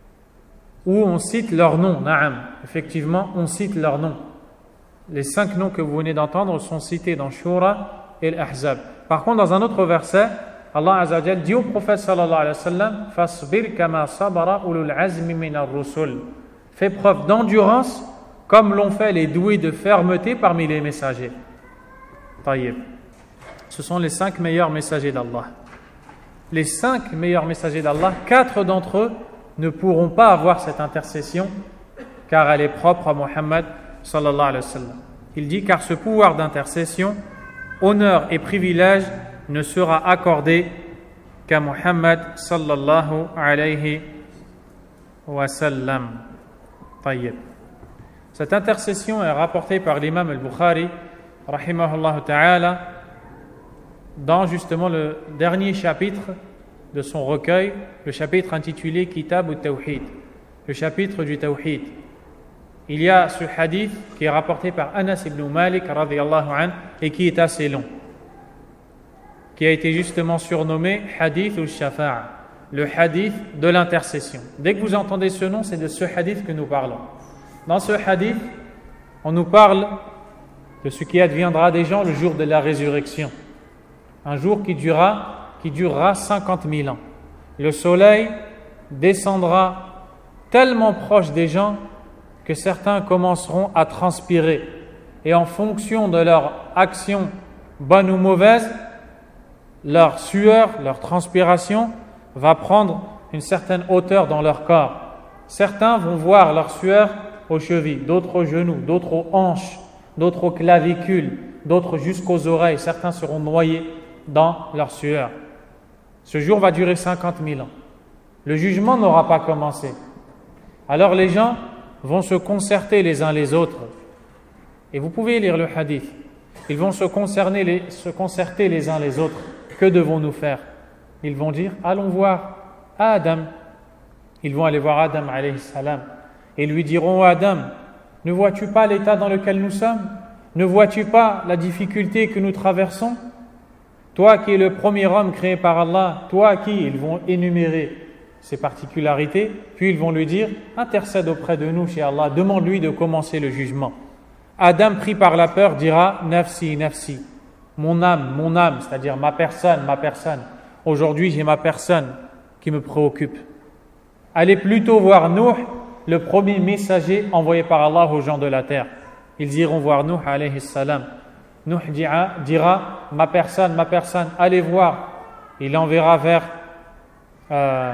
où on cite leur nom. Na'am, effectivement, on cite leur nom. Les cinq noms que vous venez d'entendre sont cités dans Shura et l'Ahzab. Par contre, dans un autre verset, Allah Azza wa Jalla dit au prophète sallallahu alayhi wa sallam: Fasbir kama sabara ulul azmi minar rusul. Fais preuve d'endurance comme l'ont fait les doués de fermeté parmi les messagers. Taïb. Ce sont les cinq meilleurs messagers d'Allah. Les cinq meilleurs messagers d'Allah, quatre d'entre eux ne pourront pas avoir cette intercession car elle est propre à Muhammad sallallahu alayhi wa sallam. Il dit: car ce pouvoir d'intercession, honneur et privilège ne sera accordé qu'à Muhammad sallallahu alayhi wa sallam. Tayyib. Cette intercession est rapportée par l'imam al-Bukhari, rahimahullah ta'ala, dans justement le dernier chapitre de son recueil, le chapitre intitulé Kitab al-Tawhid, le chapitre du Tawhid. Il y a ce hadith qui est rapporté par Anas ibn Malik radiyallahu anhu et qui est assez long, qui a été justement surnommé Hadith al-Shafa'a, le hadith de l'intercession. Dès que vous entendez ce nom, c'est de ce hadith que nous parlons. Dans ce hadith, on nous parle de ce qui adviendra des gens le jour de la résurrection. Un jour qui durera, qui durera cinquante mille ans. Le soleil descendra tellement proche des gens que certains commenceront à transpirer. Et en fonction de leur action, bonne ou mauvaise, leur sueur, leur transpiration va prendre une certaine hauteur dans leur corps. Certains vont voir leur sueur aux chevilles, d'autres aux genoux, d'autres aux hanches, d'autres aux clavicules, d'autres jusqu'aux oreilles. Certains seront noyés dans leur sueur. Ce jour va durer cinquante mille ans. Le jugement n'aura pas commencé. Alors les gens vont se concerter les uns les autres. Et vous pouvez lire le hadith. Ils vont se, concerner les, se concerter les uns les autres. Que devons-nous faire? Ils vont dire, allons voir Adam. Ils vont aller voir Adam alayhi salam et lui diront, Adam, ne vois-tu pas l'état dans lequel nous sommes? Ne vois-tu pas la difficulté que nous traversons? Toi qui es le premier homme créé par Allah, toi qui, ils vont énumérer ses particularités, puis ils vont lui dire, intercède auprès de nous chez Allah, demande-lui de commencer le jugement. Adam, pris par la peur, dira, nafsi, nafsi, mon âme, mon âme, c'est-à-dire ma personne, ma personne. Aujourd'hui, j'ai ma personne qui me préoccupe. Allez plutôt voir Nuh, le premier messager envoyé par Allah aux gens de la terre. Ils iront voir Nuh alayhi salam. Nuh dira, dira ma personne, ma personne, allez voir. Il enverra vers euh,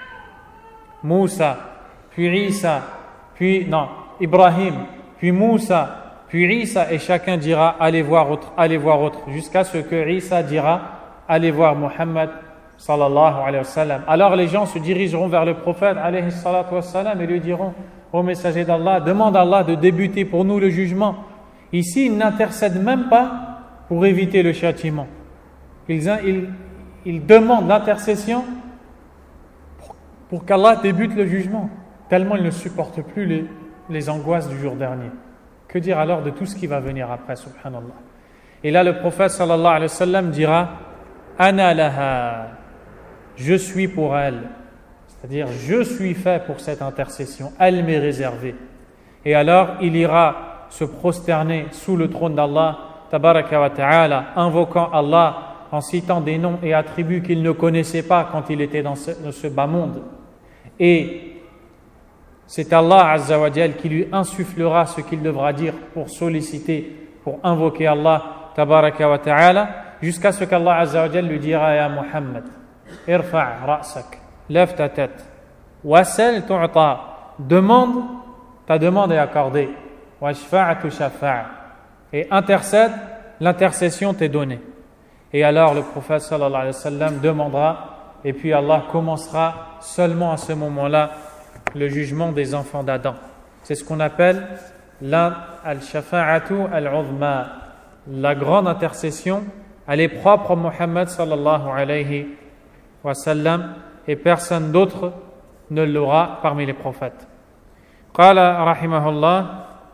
Moussa, puis Isa, puis non, Ibrahim, puis Moussa, puis Isa, et chacun dira allez voir autre, allez voir autre, jusqu'à ce que Isa dira allez voir Muhammad sallallahu alayhi wa sallam. Alors les gens se dirigeront vers le prophète alayhi salatu wa sallam et lui diront ô messager d'Allah, demande à Allah de débuter pour nous le jugement. Ici, ils n'intercèdent même pas pour éviter le châtiment. Ils, ils, ils demandent l'intercession pour, pour qu'Allah débute le jugement, tellement ils ne supportent plus les, les angoisses du jour dernier. Que dire alors de tout ce qui va venir après, subhanallah. Et là, le prophète sallallahu alayhi wa sallam dira Ana laha, je suis pour elle. C'est-à-dire, je suis fait pour cette intercession, elle m'est réservée. Et alors, il ira se prosterner sous le trône d'Allah, tabaraka wa ta'ala, invoquant Allah, en citant des noms et attributs qu'il ne connaissait pas quand il était dans ce, dans ce bas monde. Et c'est Allah azza wa jal qui lui insufflera ce qu'il devra dire pour solliciter, pour invoquer Allah, tabaraka wa ta'ala, jusqu'à ce qu'Allah azza wa jal lui dira ya Muhammad, irfa' ra'sak, lève ta tête, wasal tu'ta, demande, ta demande est accordée, washfa' tushaffa', et intercède, l'intercession t'est donnée. Et alors le prophète sallallahu alayhi wa sallam demandera, et puis Allah commencera seulement à ce moment-là le jugement des enfants d'Adam. C'est ce qu'on appelle al-shafa'atu al-uzma, la grande intercession. Elle est propre à Muhammad sallallahu alayhi wa sallam et personne d'autre ne l'aura parmi les prophètes. Qala rahimahullah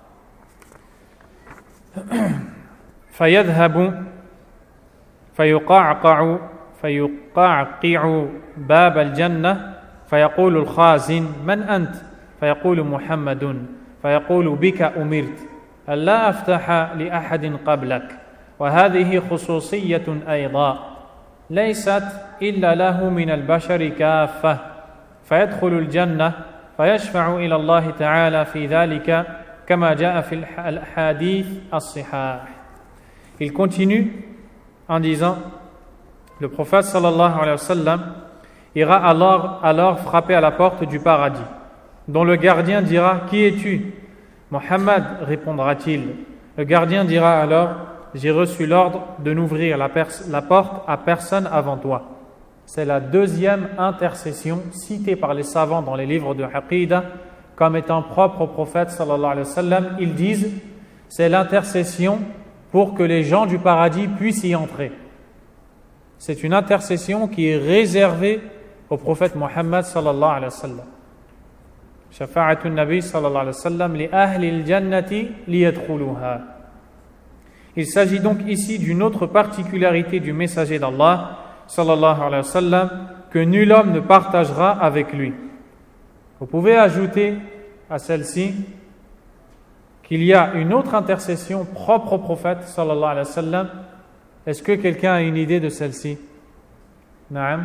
fayadhabu fayuqa'qa'u fayuqa'qi'u bab al-jannah فيقول الخازن من أنت؟ فيقول محمد فيقول بك أمرت ألا أفتح لأحد قبلك وهذه خصوصية أيضا ليست إلا له من البشر كافة فيدخل الجنة فيشفع إلى الله تعالى في ذلك كما جاء في الحديث الصحاح. Il continue en disant, le prophète sallallahu alayhi wa sallam ira alors, alors frapper à la porte du paradis, dont le gardien dira « Qui es-tu » Muhammad répondra-t-il. Le gardien dira alors « J'ai reçu l'ordre de n'ouvrir la, pers- la porte à personne avant toi. » C'est la deuxième intercession citée par les savants dans les livres de Aqidah comme étant propre au prophète sallallahu alayhi wa sallam. Ils disent, c'est l'intercession pour que les gens du paradis puissent y entrer. C'est une intercession qui est réservée au prophète Muhammad sallallahu alayhi wa sallam. Shafa'atun Nabi sallallahu alayhi wa sallam li ahli al-jannati liyadkhuluha. Il s'agit donc ici d'une autre particularité du messager d'Allah sallallahu alayhi wa sallam que nul homme ne partagera avec lui. Vous pouvez ajouter à celle-ci qu'il y a une autre intercession propre au prophète sallallahu alayhi wa sallam. Est-ce que quelqu'un a une idée de celle-ci? Naam.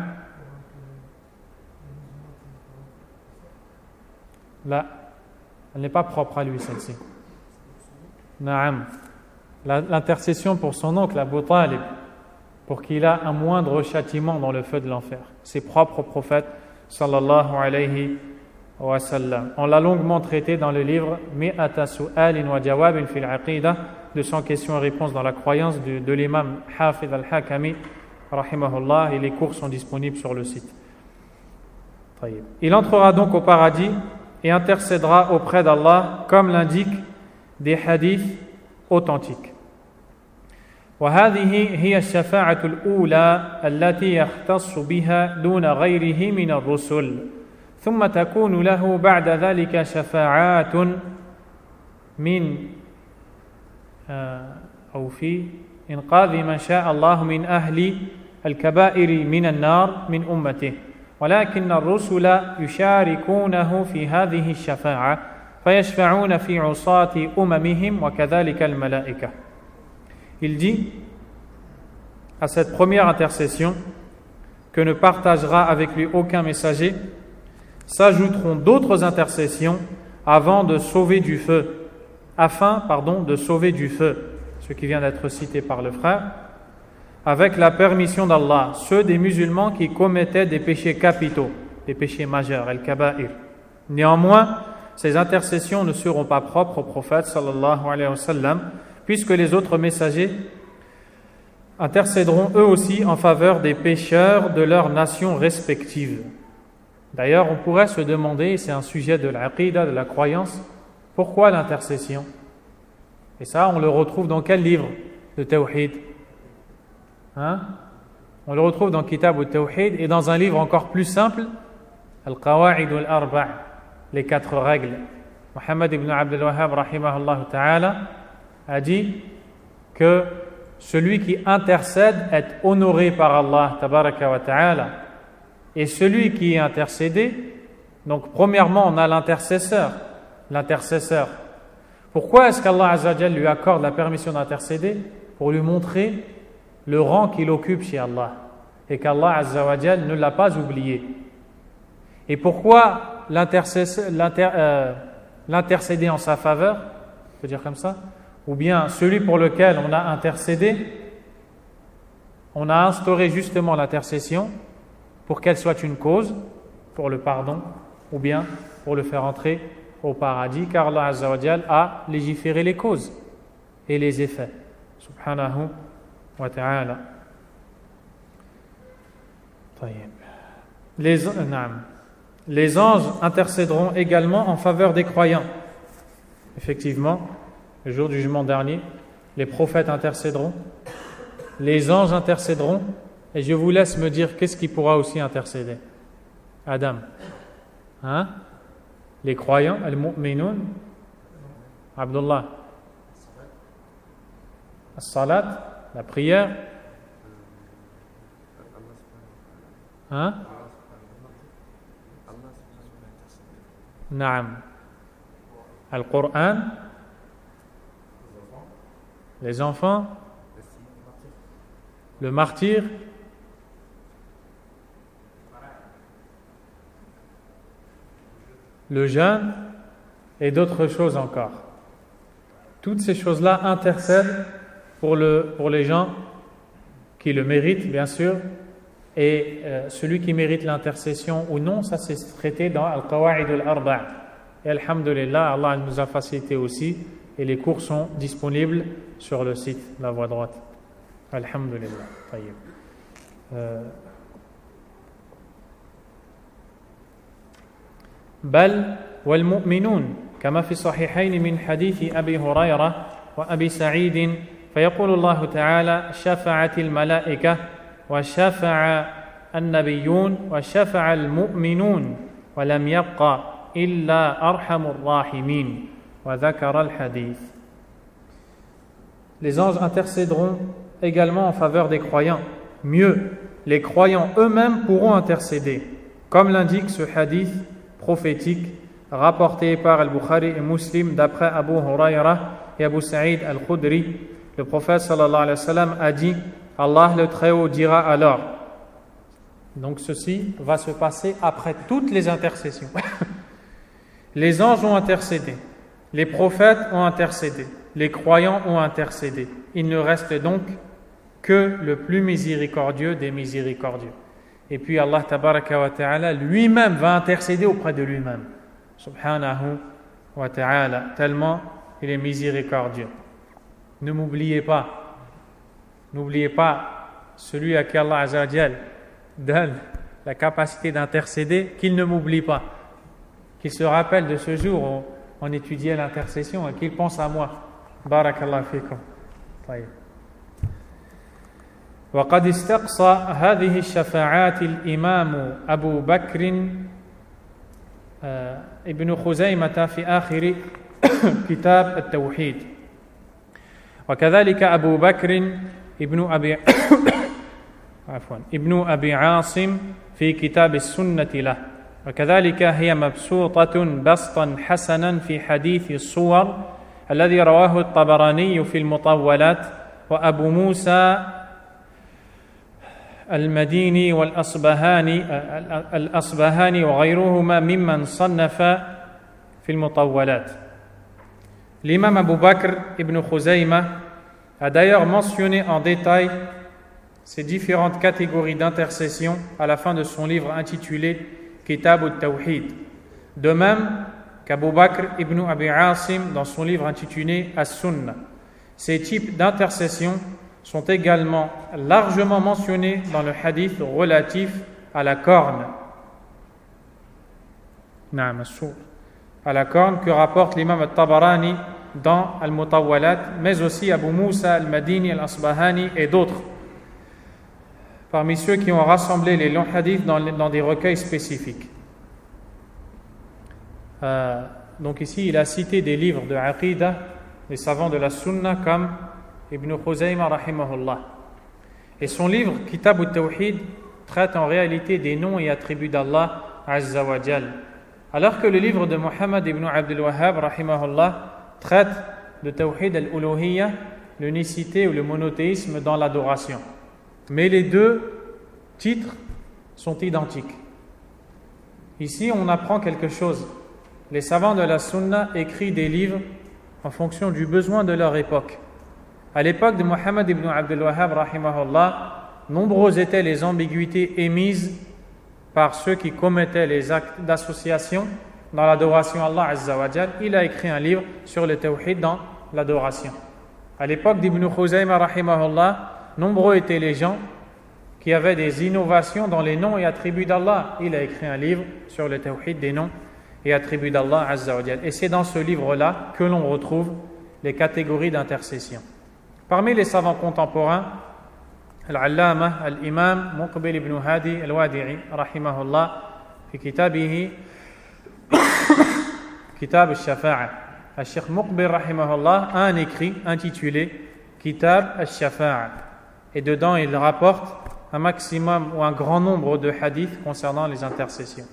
Là, elle n'est pas propre à lui, celle-ci. Naam. L'intercession pour son oncle, Abu Talib, pour qu'il a un moindre châtiment dans le feu de l'enfer. C'est propre au prophète sallallahu alayhi wa sallam. On l'a longuement traité dans le livre Mi'ata su'alin wa jawabin fil aqida, deux cents questions et réponses dans la croyance de, de l'imam Hafid al-Hakami rahimahullah, et les cours sont disponibles sur le site. Il entrera donc au paradis et intercédera auprès d'Allah comme l'indiquent des hadiths authentiques. وهذه هي الشفاعة الأولى التي يختص بها دون غيره من الرسل ثم تكون له بعد ذلك شفاعات من أو في إنقاذ من شاء الله من أهل الكبائر من النار من أمته ولكن الرسل يشاركونه في هذه الشفاعة فيشفعون في عصاة أممهم وكذلك الملائكة. Il dit à cette première intercession que ne partagera avec lui aucun messager, s'ajouteront d'autres intercessions avant de sauver du feu, afin, pardon, de sauver du feu, ce qui vient d'être cité par le frère, avec la permission d'Allah, ceux des musulmans qui commettaient des péchés capitaux, des péchés majeurs, al-kaba'ir. Néanmoins, ces intercessions ne seront pas propres au prophète sallallahu alayhi wa sallam, puisque les autres messagers intercéderont eux aussi en faveur des pécheurs de leurs nations respectives. D'ailleurs, on pourrait se demander, c'est un sujet de l'aqida, de la croyance, pourquoi l'intercession? Et ça, on le retrouve dans quel livre de Tawhid? Hein? On le retrouve dans Kitab al-Tawhid et dans un livre encore plus simple, Al-Qawa'id al-Arba', les quatre règles. Muhammad ibn Abdul Wahhab, rahimahullah ta'ala, a dit que celui qui intercède est honoré par Allah tabaraka wa ta'ala, et celui qui est intercédé, donc premièrement on a l'intercesseur, l'intercesseur. Pourquoi est-ce qu'Allah Azza wa Jal lui accorde la permission d'intercéder? Pour lui montrer le rang qu'il occupe chez Allah et qu'Allah Azza wa Jal ne l'a pas oublié. Et pourquoi l'intercéder euh, l'intercéder en sa faveur, on peut dire comme ça, ou bien celui pour lequel on a intercédé, on a instauré justement l'intercession pour qu'elle soit une cause pour le pardon ou bien pour le faire entrer au paradis, car Allah Azza wa Jal a légiféré les causes et les effets. Subhanahu wa ta'ala. Les, les anges intercéderont également en faveur des croyants. Effectivement, le jour du jugement dernier, les prophètes intercéderont, les anges intercéderont, et je vous laisse me dire qu'est-ce qui pourra aussi intercéder. Adam, hein? Les croyants, al-mu'minun, Abdullah, as-salat, la prière, hein? Naam, al-Qur'an, les enfants, le martyr, le jeûne et d'autres choses encore. Toutes ces choses-là intercèdent pour, le, pour les gens qui le méritent, bien sûr, et euh, celui qui mérite l'intercession ou non, ça c'est traité dans Al-Qawa'id al-Arba'. Et alhamdulillah, Allah nous a facilité aussi, et les cours sont disponibles sur le site, la voie droite. Alhamdulillah. Euh, بل والمؤمنون كما في الصحيحين من حديث أبي هريرة وأبي سعيد فيقول الله تعالى شفعت الملائكة وشفع النبيون وشفع المؤمنون ولم يبق إلا أرحم الراحمين وذكر الحديث. Les anges intercéderont également en faveur des croyants. Mieux, les croyants eux-mêmes pourront intercéder, comme l'indique ce hadith prophétique rapporté par Al-Bukhari et Muslim d'après Abu Huraira et Abu Sa'id Al-Khudri. Le prophète sallallahu alayhi wa sallam a dit « Allah le Très-Haut dira alors » donc ceci va se passer après toutes les intercessions. Les anges ont intercédé, les prophètes ont intercédé, les croyants ont intercédé. Il ne reste donc que le plus miséricordieux des miséricordieux. Et puis Allah tabaraka wa ta'ala lui-même va intercéder auprès de lui-même. Subhanahu wa ta'ala, tellement il est miséricordieux. Ne m'oubliez pas, n'oubliez pas celui à qui Allah Azza wa Jal donne la capacité d'intercéder, qu'il ne m'oublie pas, qu'il se rappelle de ce jour où on étudiait l'intercession et qu'il pense à moi. Barakallahu fikum. طيب. وقد استقصى هذه الشفاعات الإمام أبو بكر ابن خزيمة في آخر كتاب التوحيد وكذلك أبو بكر ابن أبي عفوا ابن أبي عاصم في كتاب السنة له وكذلك هي مبسوطة بسطا حسنا في حديث الصور الذي رواه الطبراني في المطولات وأبو موسى المديني والأصبهاني الأصبهاني وغيرهما ممن صنف في المطولات. L'imam Abu Bakr ibn Khuzayma a d'ailleurs mentionné en détail ces différentes catégories d'intercession à la fin de son livre intitulé Kitab al-Tawhid. De même qu'Abu Bakr ibn Abi Asim dans son livre intitulé As-Sunnah. Ces types d'intercession sont également largement mentionnés dans le hadith relatif à la corne. À la corne que rapporte l'imam al-Tabarani dans Al-Mutawwalat, mais aussi Abu Musa al-Madini al-Asbahani et d'autres, parmi ceux qui ont rassemblé les longs hadiths dans, dans des recueils spécifiques. Euh, donc ici, il a cité des livres de Aqidah, des savants de la Sunna comme Ibn Khuzayma rahimahullah. Et son livre, Kitab al-Tawhid, traite en réalité des noms et attributs d'Allah Azza wa Jal. Alors que le livre de Muhammad ibn Abdul Wahhab rahimahullah traite de Tawhid al-Uluhiyya, l'unicité ou le monothéisme dans l'adoration. Mais les deux titres sont identiques. Ici, on apprend quelque chose. Les savants de la Sunna écrivent des livres en fonction du besoin de leur époque. À l'époque de Muhammad ibn Abdul Wahhab rahimahullah, nombreuses étaient les ambiguïtés émises par ceux qui commettaient les actes d'association dans l'adoration à Allah Azza wa Jal. Il a écrit un livre sur le tawhid dans l'adoration. À l'époque d'Ibn Khuzayma rahimahullah, nombreux étaient les gens qui avaient des innovations dans les noms et attributs d'Allah. Il a écrit un livre sur le tawhid des noms et attributs d'Allah Azza wa Jal. Et c'est dans ce livre-là que l'on retrouve les catégories d'intercession. Parmi les savants contemporains, Al-Allama, Al-Imam Muqbil ibn Hadi Al-Wadi'i, rahimahullah, في كتابه Kitab al-Shafa'a. Al-Sheikh Muqbil, rahimahullah, a un écrit intitulé Kitab al-Shafa'a. Et dedans, il rapporte un maximum ou un grand nombre de hadiths concernant les intercessions.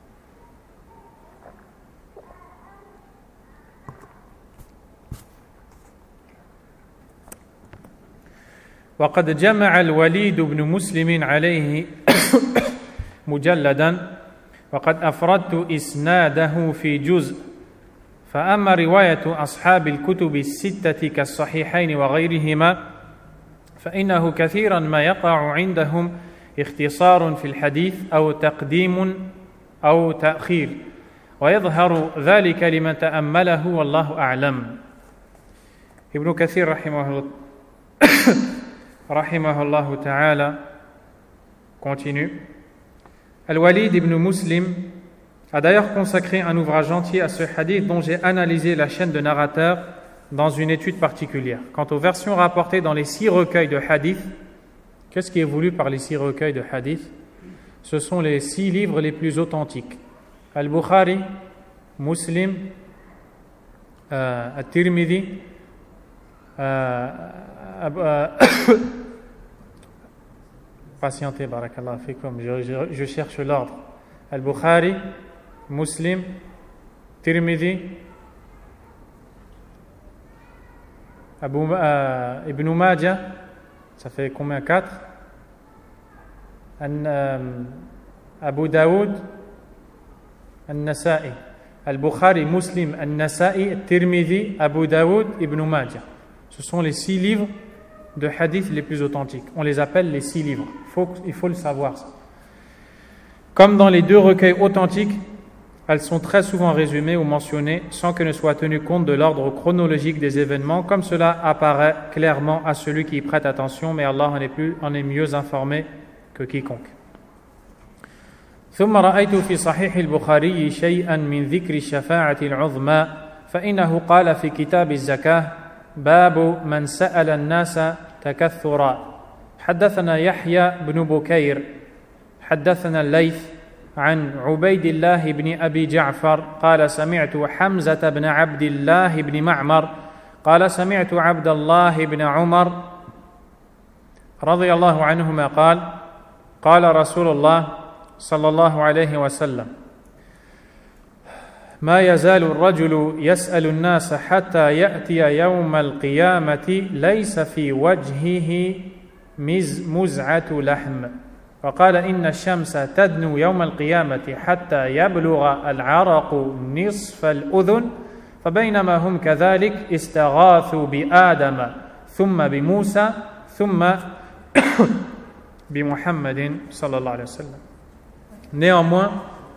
وقد جمع الوليد بن مسلم عليه مجلدا وقد أفردت إسناده في جزء فأما رواية أصحاب الكتب الستة كالصحيحين وغيرهما فإنه كثيرا ما يقع عندهم اختصار في الحديث أو تقديم أو تأخير ويظهر ذلك لمن تأمله والله أعلم. Ibn Kathir rahimahullah rahimahullah ta'ala continue. Al-Walid ibn Muslim a d'ailleurs consacré un ouvrage entier à ce hadith dont j'ai analysé la chaîne de narrateurs dans une étude particulière. Quant aux versions rapportées dans les six recueils de hadith, qu'est-ce qui est voulu par les six recueils de hadith? Ce sont les six livres les plus authentiques. Al-Bukhari, Muslim, euh, At-Tirmidhi, euh, euh, patientez, barakallah fikum, je, je, je cherche l'ordre. Al-Bukhari, Muslim, Tirmidhi, Abu, euh, Ibn Majah, ça fait combien? Quatre. An, euh, Abu Daoud, An-Nasa'i. Al-Bukhari, Muslim, An-Nasa'i, Tirmidhi, Abu Daoud, Ibn Majah. Ce sont les six livres de hadith les plus authentiques. On les appelle les six livres. Il faut, il faut le savoir. Ça. Comme dans les deux recueils authentiques, elles sont très souvent résumées ou mentionnées sans que ne soit tenu compte de l'ordre chronologique des événements, comme cela apparaît clairement à celui qui y prête attention, mais Allah en est, plus, en est mieux informé que quiconque. ثم رأيت في صحيح البخاري شيئا من ذكر الشفاعة العظمى فإنه قال في كتاب الزكاة باب من سأل الناس تكثرا حدثنا يحيى بن بكير حدثنا الليث عن عبيد الله بن أبي جعفر قال سمعت حمزة بن عبد الله بن معمر قال سمعت عبد الله بن عمر رضي الله عنهما قال قال رسول الله صلى الله عليه وسلم ما يزال الرجل يسأل الناس حتى يأتي يوم القيامة ليس في وجهه مزعة لحم وقال إن الشمس تدنو يوم القيامة حتى يبلغ العرق نصف الأذن فبينما هم كذلك استغاثوا بآدم ثم بموسى ثم بمحمد صلى الله عليه وسلم. Néanmoins,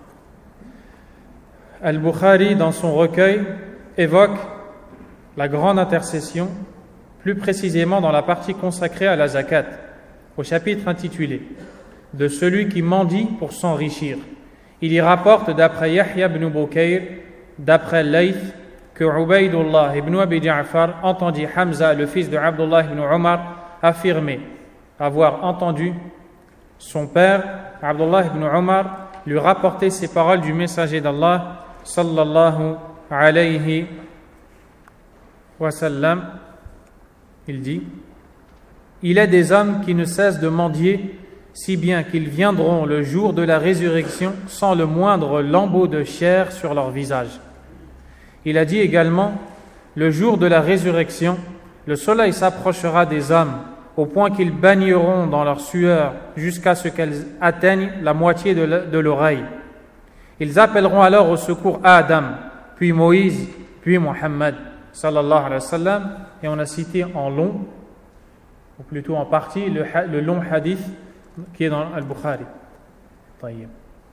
Al-Bukhari, dans son recueil, évoque la grande intercession, plus précisément dans la partie consacrée à la zakat, au chapitre intitulé « De celui qui mendie pour s'enrichir ». Il y rapporte, d'après Yahya ibn Bukayr, d'après Layth, que Ubaydullah ibn Abi Ja'far entendit Hamza, le fils de Abdullah ibn Umar, affirmer avoir entendu son père, Abdullah ibn Umar, lui rapporter ces paroles du messager d'Allah, sallallahu alayhi wa sallam. Il dit: il est des hommes qui ne cessent de mendier, si bien qu'ils viendront le jour de la résurrection sans le moindre lambeau de chair sur leur visage. Il a dit également: le jour de la résurrection, le soleil s'approchera des hommes au point qu'ils baigneront dans leur sueur jusqu'à ce qu'elles atteignent la moitié de l'oreille. Ils appelleront alors au secours Adam, puis Moïse, puis Mohammed, sallallahu alayhi wa sallam, et on a cité en long, ou plutôt en partie, le, le long hadith qui est dans Al-Bukhari. طيب.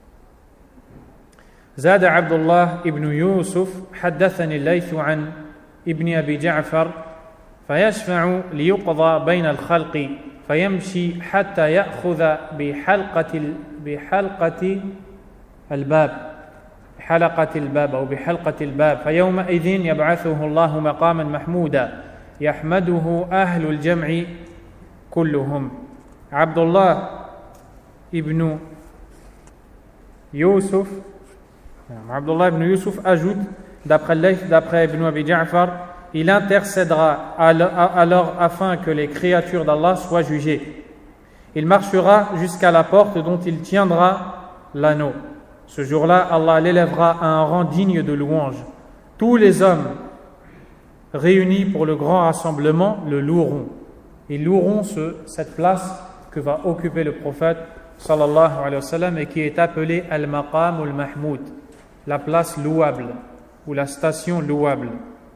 زاد عبد الله ابن يوسف حدثني الليث عن ابن أبي جعفر فيشفع ليقضى بين الخلق فيمشي حتى يأخذ بحلقة بحلقة الباب حلقة الباب أو بحلقة الباب فيومئذ يبعثه الله مقاما محمودا يحمده أهل الجمع كلهم. عبد الله ابن Yusuf, Abdullah ibn Yusuf ajoute, d'après Layth, d'après Ibn Abi Ja'far, il intercédera alors afin que les créatures d'Allah soient jugées. Il marchera jusqu'à la porte dont il tiendra l'anneau. Ce jour-là, Allah l'élèvera à un rang digne de louange. Tous les hommes réunis pour le grand rassemblement le loueront. Ils loueront ce, cette place que va occuper le prophète sallallahu alayhi wa sallam et qui est appelée Al-Maqam al-Mahmoud, la place louable ou la station louable.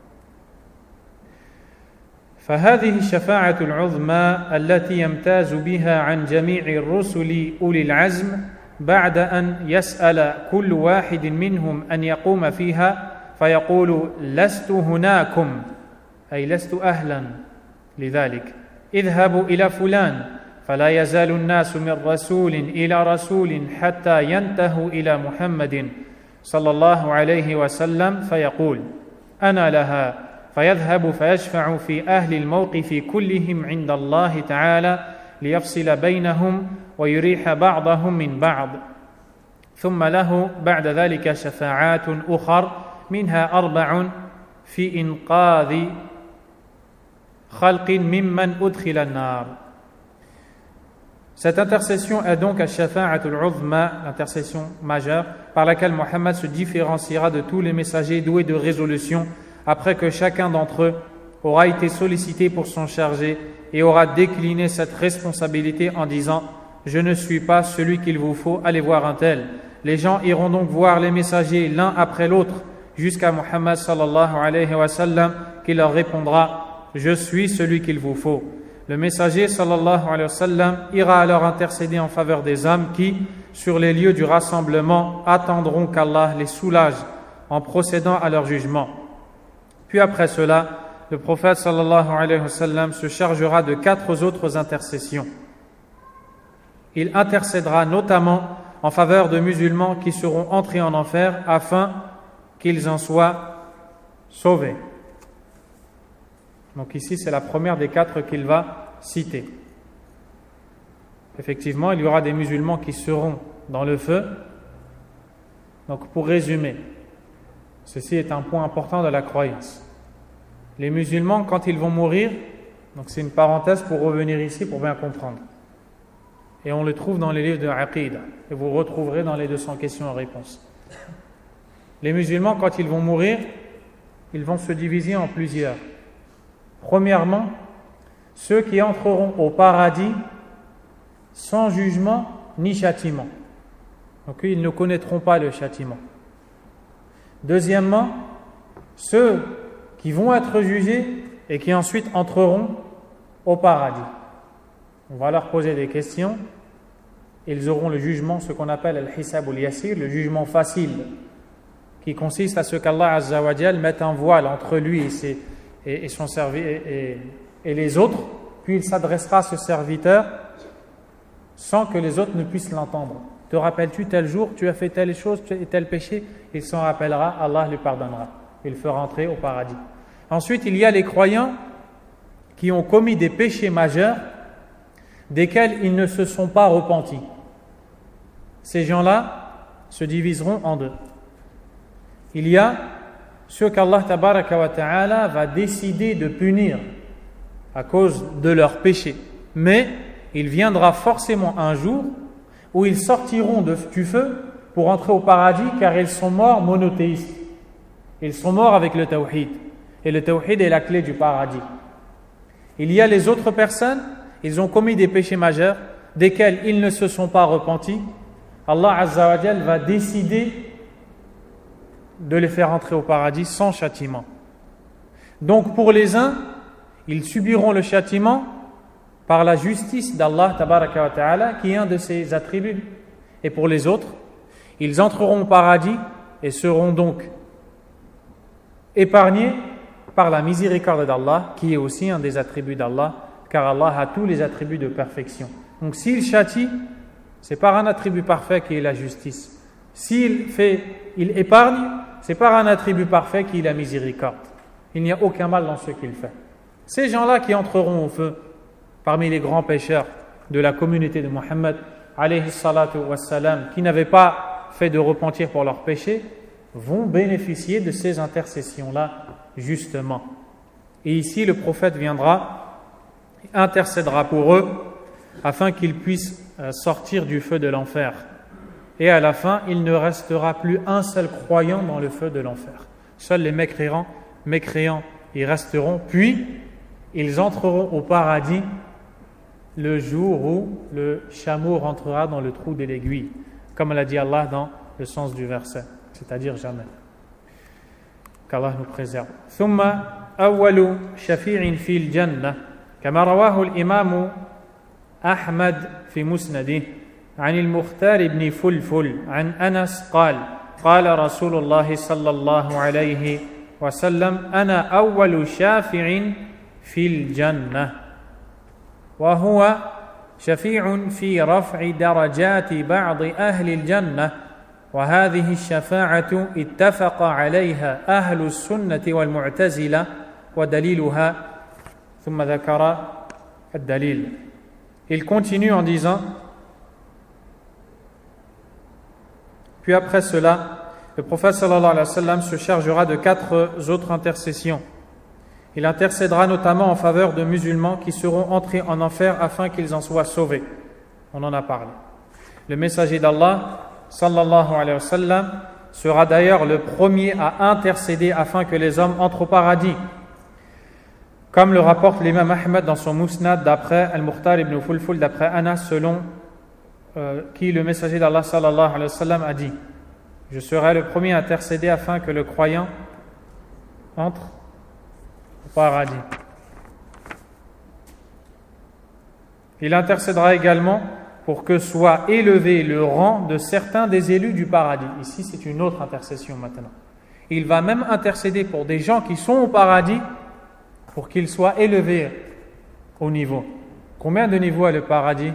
فهذه الشفاعة العظمى التي يمتاز بها عن جميع الرسل أولي العزم بعد أن يسأل كل واحد منهم أن يقوم فيها فيقول لست هناكم أي لست أهلا لذلك اذهبوا إلى فلان فلا يزال الناس من رسول إلى رسول حتى ينتهوا إلى محمد صلى الله عليه وسلم فيقول أنا لها فيذهب فيشفع في أهل الموقف كلهم عند الله تعالى ليفصل بينهم ويريح بعضهم من بعض ثم له بعد ذلك شفاعات أخر منها أربع في إنقاذ خلق ممن أدخل النار. Cette intercession est donc al-shafa'atul uzma, l'intercession majeure, par laquelle Mohammed se différenciera de tous les messagers doués de résolution après que chacun d'entre eux aura été sollicité pour s'en charger et aura décliné cette responsabilité en disant « Je ne suis pas celui qu'il vous faut, allez voir un tel ». Les gens iront donc voir les messagers l'un après l'autre jusqu'à Muhammad sallallahu alayhi wa sallam qui leur répondra « Je suis celui qu'il vous faut ». Le messager sallallahu alayhi wa sallam ira alors intercéder en faveur des hommes qui, sur les lieux du rassemblement, attendront qu'Allah les soulage en procédant à leur jugement. Puis après cela, le prophète sallallahu alayhi wa sallam se chargera de quatre autres intercessions. Il intercédera notamment en faveur de musulmans qui seront entrés en enfer afin qu'ils en soient sauvés. Donc ici, c'est la première des quatre qu'il va citer. Effectivement, il y aura des musulmans qui seront dans le feu. Donc pour résumer, ceci est un point important de la croyance. Les musulmans, quand ils vont mourir, donc c'est une parenthèse pour revenir ici pour bien comprendre. Et on le trouve dans les livres de Aqida. Et vous retrouverez dans les deux cents questions et réponses. Les musulmans, quand ils vont mourir, ils vont se diviser en plusieurs. Premièrement, ceux qui entreront au paradis sans jugement ni châtiment. Donc ils ne connaîtront pas le châtiment. Deuxièmement, ceux qui vont être jugés et qui ensuite entreront au paradis. On va leur poser des questions. Ils auront le jugement, ce qu'on appelle al-hisab al-yasir, le jugement facile, qui consiste à ce qu'Allah Azza wa Jal mette un voile entre lui et, ses, et, et son servi, et, et, et les autres, puis il s'adressera à ce serviteur sans que les autres ne puissent l'entendre. Te rappelles-tu tel jour, tu as fait telle chose et tel péché? Il s'en rappellera, Allah lui pardonnera. Il le fera entrer au paradis. Ensuite, il y a les croyants qui ont commis des péchés majeurs desquels ils ne se sont pas repentis. Ces gens-là se diviseront en deux. Il y a ceux qu'Allah tabaraka wa ta'ala va décider de punir à cause de leurs péchés. Mais il viendra forcément un jour où ils sortiront de, du feu pour entrer au paradis car ils sont morts monothéistes. Ils sont morts avec le tawhid. Et le tawhid est la clé du paradis. Il y a les autres personnes, ils ont commis des péchés majeurs desquels ils ne se sont pas repentis. Allah Azza wa Jal va décider de les faire entrer au paradis sans châtiment. Donc pour les uns, ils subiront le châtiment par la justice d'Allah tabaraka wa ta'ala qui est un de ses attributs. Et pour les autres, ils entreront au paradis et seront donc épargnés par la miséricorde d'Allah qui est aussi un des attributs d'Allah car Allah a tous les attributs de perfection. Donc s'il châtie, c'est par un attribut parfait qui est la justice. S'il fait, il épargne, c'est par un attribut parfait qui est la miséricorde. Il n'y a aucun mal dans ce qu'il fait. Ces gens-là qui entreront au feu, parmi les grands pécheurs de la communauté de Mohammed, alayhi salatu wassalam, qui n'avaient pas fait de repentir pour leurs péchés, vont bénéficier de ces intercessions-là, justement. Et ici, le prophète viendra, intercédera pour eux, afin qu'ils puissent sortir du feu de l'enfer. Et à la fin, il ne restera plus un seul croyant dans le feu de l'enfer. Seuls les mécréants, mécréants y resteront, puis ils entreront au paradis le jour où le chameau rentrera dans le trou de l'aiguille, comme l'a dit Allah dans le sens du verset, c'est-à-dire jamais. Qu'Allah nous préserve. ثم أول شفيع في الجنة كما رواه الإمام أحمد في مسنده عن المختار بن فلفل عن أنس قال قال رسول الله صلى الله عليه وسلم أنا أول شافع في الجنة وهو شفيع في رفع درجات بعض أهل الجنة وهذه الشفاعة اتفق عليها أهل السنة والمعتزلة ودليلها ثم ذكر الدليل. Il continue en disant, puis après cela, le prophète sallallahu alayhi wa sallam se chargera de quatre autres intercessions. Il intercédera notamment en faveur de musulmans qui seront entrés en enfer afin qu'ils en soient sauvés. On en a parlé. Le messager d'Allah sallallahu alayhi wa sallam sera d'ailleurs le premier à intercéder afin que les hommes entrent au paradis. Comme le rapporte l'imam Ahmed dans son Musnad d'après Al-Mukhtar ibn Fulful, d'après Anas, selon euh, qui le messager d'Allah sallallahu alayhi wa sallam a dit: je serai le premier à intercéder afin que le croyant entre au paradis. Il intercédera également pour que soit élevé le rang de certains des élus du paradis. Ici, c'est une autre intercession maintenant. Il va même intercéder pour des gens qui sont au paradis pour qu'ils soient élevés au niveau. Combien de niveaux a le paradis?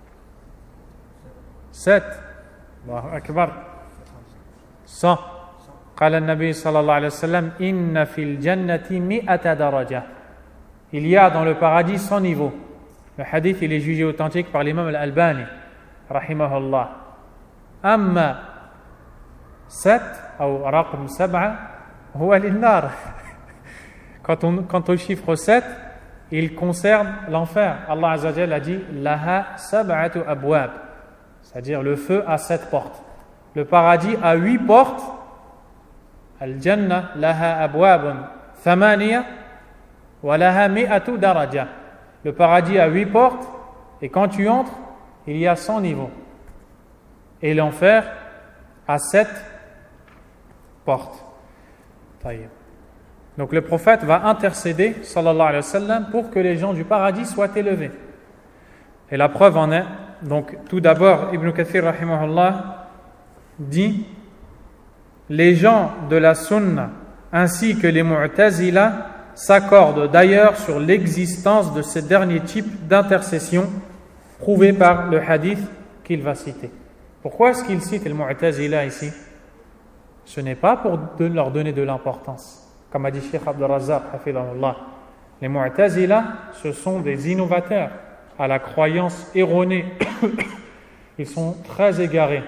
Sept. Allahu Akbar. Cent. قال النبي صلى الله عليه وسلم إن في الجنة مئة درجة. Il y a dans le paradis cent niveaux. Le hadith il est jugé authentique par l'imam al-Albani rahimahullah. أما sept ou رقم سبعة هو للنار. Quand on quant au chiffre sept, il concerne l'enfer. Allah Azza wa Jalla a dit laha sab'atu abwab, c'est-à-dire le feu a sept portes. Le paradis a huit portes. Al-Jannah laha abwabun thamaniya wa laha mi'atu daraja. Le paradis a huit portes et quand tu entres, il y a cent niveaux. Et l'enfer a sept portes. Taïb. Donc le prophète va intercéder sallallahu alayhi wa sallam pour que les gens du paradis soient élevés. Et la preuve en est, donc tout d'abord Ibn Kathir rahimahullah dit: les gens de la sunna ainsi que les mu'tazila s'accordent d'ailleurs sur l'existence de ce dernier type d'intercession prouvé par le hadith qu'il va citer. Pourquoi est-ce qu'il cite le mu'tazila ici? Ce n'est pas pour leur donner de l'importance. Comme a dit Cheikh Abdul Razzaq, les mu'tazila, ce sont des innovateurs à la croyance erronée. Ils sont très égarés.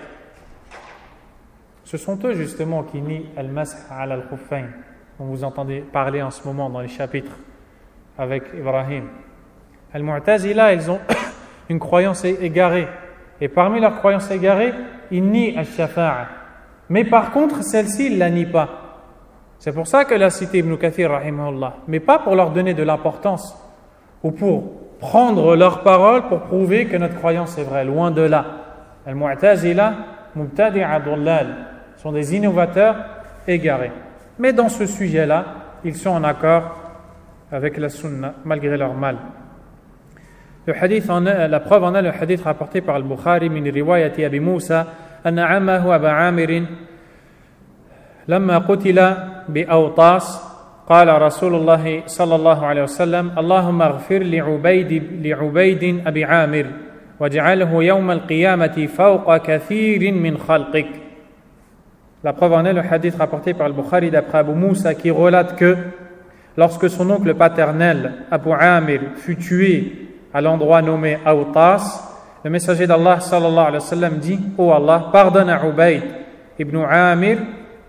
Ce sont eux justement qui nient al-masah ala al-khuffayn, dont vous entendez parler en ce moment dans les chapitres avec Ibrahim. Al-Mu'tazila, ils ont une croyance égarée. Et parmi leurs croyances égarées, ils nient al-shafa'a. Mais par contre, celle-ci, ils ne la nient pas. C'est pour ça que l'a cité Ibn Kathir, rahimahullah. Mais pas pour leur donner de l'importance ou pour prendre leurs paroles pour prouver que notre croyance est vraie. Loin de là. Al-Mu'tazila, mubtadi'a dullal, sont des innovateurs égarés. Mais dans ce sujet-là, ils sont en accord avec la sunna, malgré leur mal. Le hadith en est, la preuve en est le hadith rapporté par Al-Bukhari min riwayati Abi Musa anna ammahu Aba Amir لما قتل بأوطاس قال رسول الله صلى الله عليه وسلم اللهم اغفر لعبيد لعبيد أبي عامر واجعله يوم القيامة فوق كثير من خلقك. La preuve en est le hadith rapporté par Al-Bukhari d'après Abu Moussa qui relate que lorsque son oncle paternel Abu Amir fut tué à l'endroit nommé Awtas, le messager d'Allah sallallahu alayhi wa sallam dit: ô Allah, pardonne à Ubayd ibn Amir,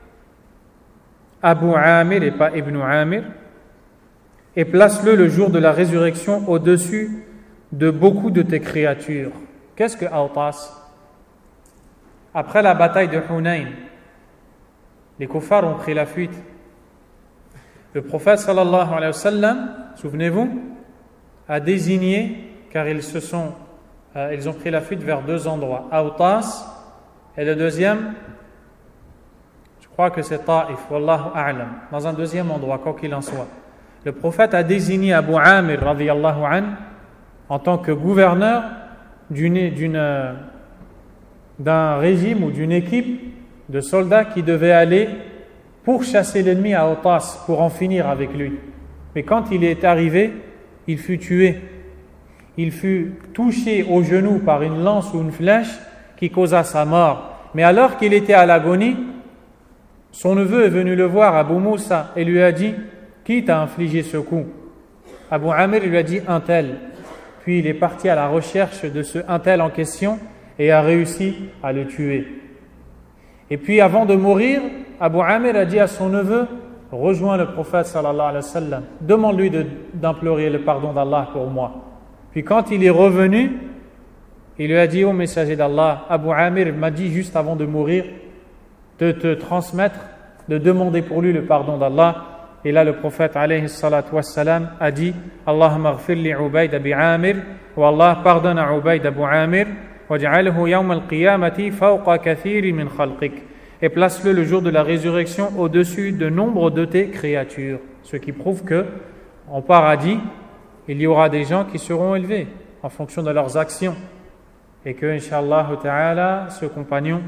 Abu Amir et pas Ibn Amir, et place-le le jour de la résurrection au-dessus de beaucoup de tes créatures. Qu'est-ce que Awtas? Après la bataille de Hunayn, les kuffars ont pris la fuite. Le prophète sallallahu alayhi wa sallam, souvenez-vous, a désigné, car ils se sont, euh, ils ont pris la fuite vers deux endroits, Awtas et le deuxième, je crois que c'est Taif, wallahu a'lam, dans un deuxième endroit, quoi qu'il en soit. Le prophète a désigné Abu Amir radiyallahu an en tant que gouverneur d'une, d'une, d'un régime ou d'une équipe de soldats qui devaient aller pour chasser l'ennemi à Awtas, pour en finir avec lui. Mais quand il est arrivé, il fut tué. Il fut touché au genou par une lance ou une flèche qui causa sa mort. Mais alors qu'il était à l'agonie, son neveu est venu le voir, Abu Moussa, et lui a dit « Qui t'a infligé ce coup ?» Abu Amir lui a dit « Un tel ». Puis il est parti à la recherche de ce un tel en question et a réussi à le tuer. Et puis avant de mourir, Abu Amir a dit à son neveu « Rejoins le prophète sallallahu alayhi wa sallam, demande-lui de, d'implorer le pardon d'Allah pour moi. » Puis quand il est revenu, il lui a dit « Ô messager d'Allah, Abu Amir m'a dit juste avant de mourir de te transmettre, de demander pour lui le pardon d'Allah. » Et là, le prophète alayhi salatu wassalam a dit Allahumma ghfir li Ubayd Abi Amir, ou Allah pardonne à Ubayd Abu Amir, waj'alhu yawm al-qiyamati fawqa kathiri min khalqik, et place-le le jour de la résurrection au-dessus de nombre de tes créatures. Ce qui prouve que en paradis, il y aura des gens qui seront élevés en fonction de leurs actions, et que, Inch'Allah ta'ala, ce compagnon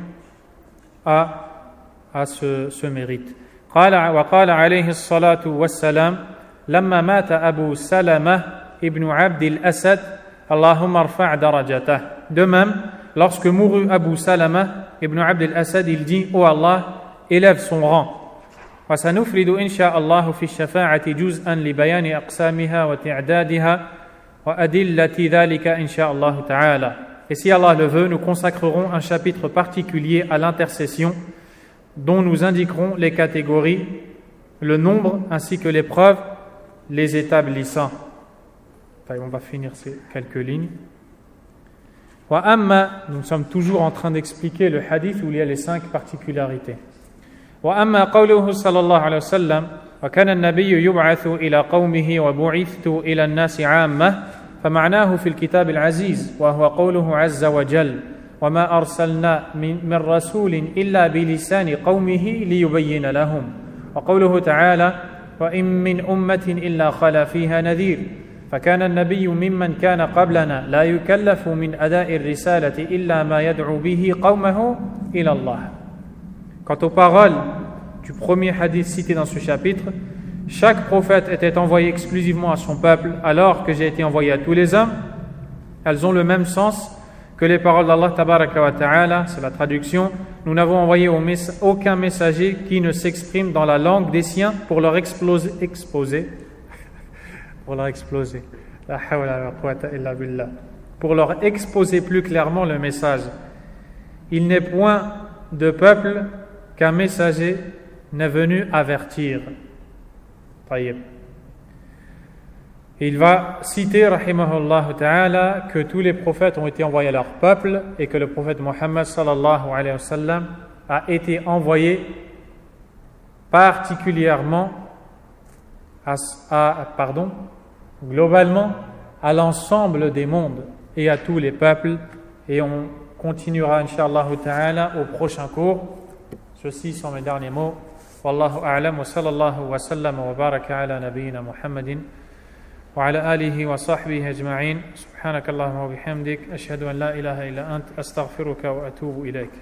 a, a ce, ce mérite. قال وقال عليه الصلاة والسلام لما مات أبو سلمة ابن عبد الأسد اللهم ارفع درجته. De même, lorsque mourut Abu Salama ibn Abd al-Asad, il dit « Oh Allah, élève son rang. » وسنفرد إن شاء الله في الشفاعة جزءا لبيان أقسامها وتعدادها وأدلة ذلك إن شاء الله تعالى. Et si Allah le veut, nous consacrerons un chapitre particulier à l'intercession dont nous indiquerons les catégories, le nombre ainsi que les preuves les établissant. On va finir ces quelques lignes. Wa amma, nous sommes toujours en train d'expliquer le hadith où il y a les cinq particularités. Wa amma qawluhu sallallahu alayhi wa sallam wa kana an-nabiyyu yub'athu ila qawmihi wa bu'ithtu ila an-nasi 'ammah فمعناه في الكتاب العزيز وهو قوله عز وجل وما أرسلنا من رسول إلا بلسان قومه ليبين لهم وقوله تعالى وإن من أمة إلا خلا فيها نذير فكان النبي ممن كان قبلنا لا يكلف من أداء الرسالة إلا ما يدعو به قومه إلى الله. Quant aux paroles du premier hadith cité dans ce chapitre, chaque prophète était envoyé exclusivement à son peuple alors que j'ai été envoyé à tous les hommes. Elles ont le même sens que les paroles d'Allah tabaraka wa ta'ala, c'est la traduction. Nous n'avons envoyé aucun messager qui ne s'exprime dans la langue des siens pour leur exploser, exposer, pour leur exploser, la hawla wa quwwata illa billah, pour leur exposer plus clairement le message. Il n'est point de peuple qu'un messager n'est venu avertir. Taïb. Il va citer, rahimahullah ta'ala, que tous les prophètes ont été envoyés à leur peuple et que le prophète Muhammad sallallahu alayhi wa sallam a été envoyé particulièrement à, à, pardon, globalement à l'ensemble des mondes et à tous les peuples. Et on continuera, incha'Allah ta'ala, au prochain cours. Ceci sont mes derniers mots. Wallahu a'lam wa sallallahu wa sallam wa baraka ala nabiyyina Muhammadin وعلى آله وصحبه أجمعين سبحانك اللهم وبحمدك أشهد أن لا إله إلا أنت أستغفرك وأتوب إليك.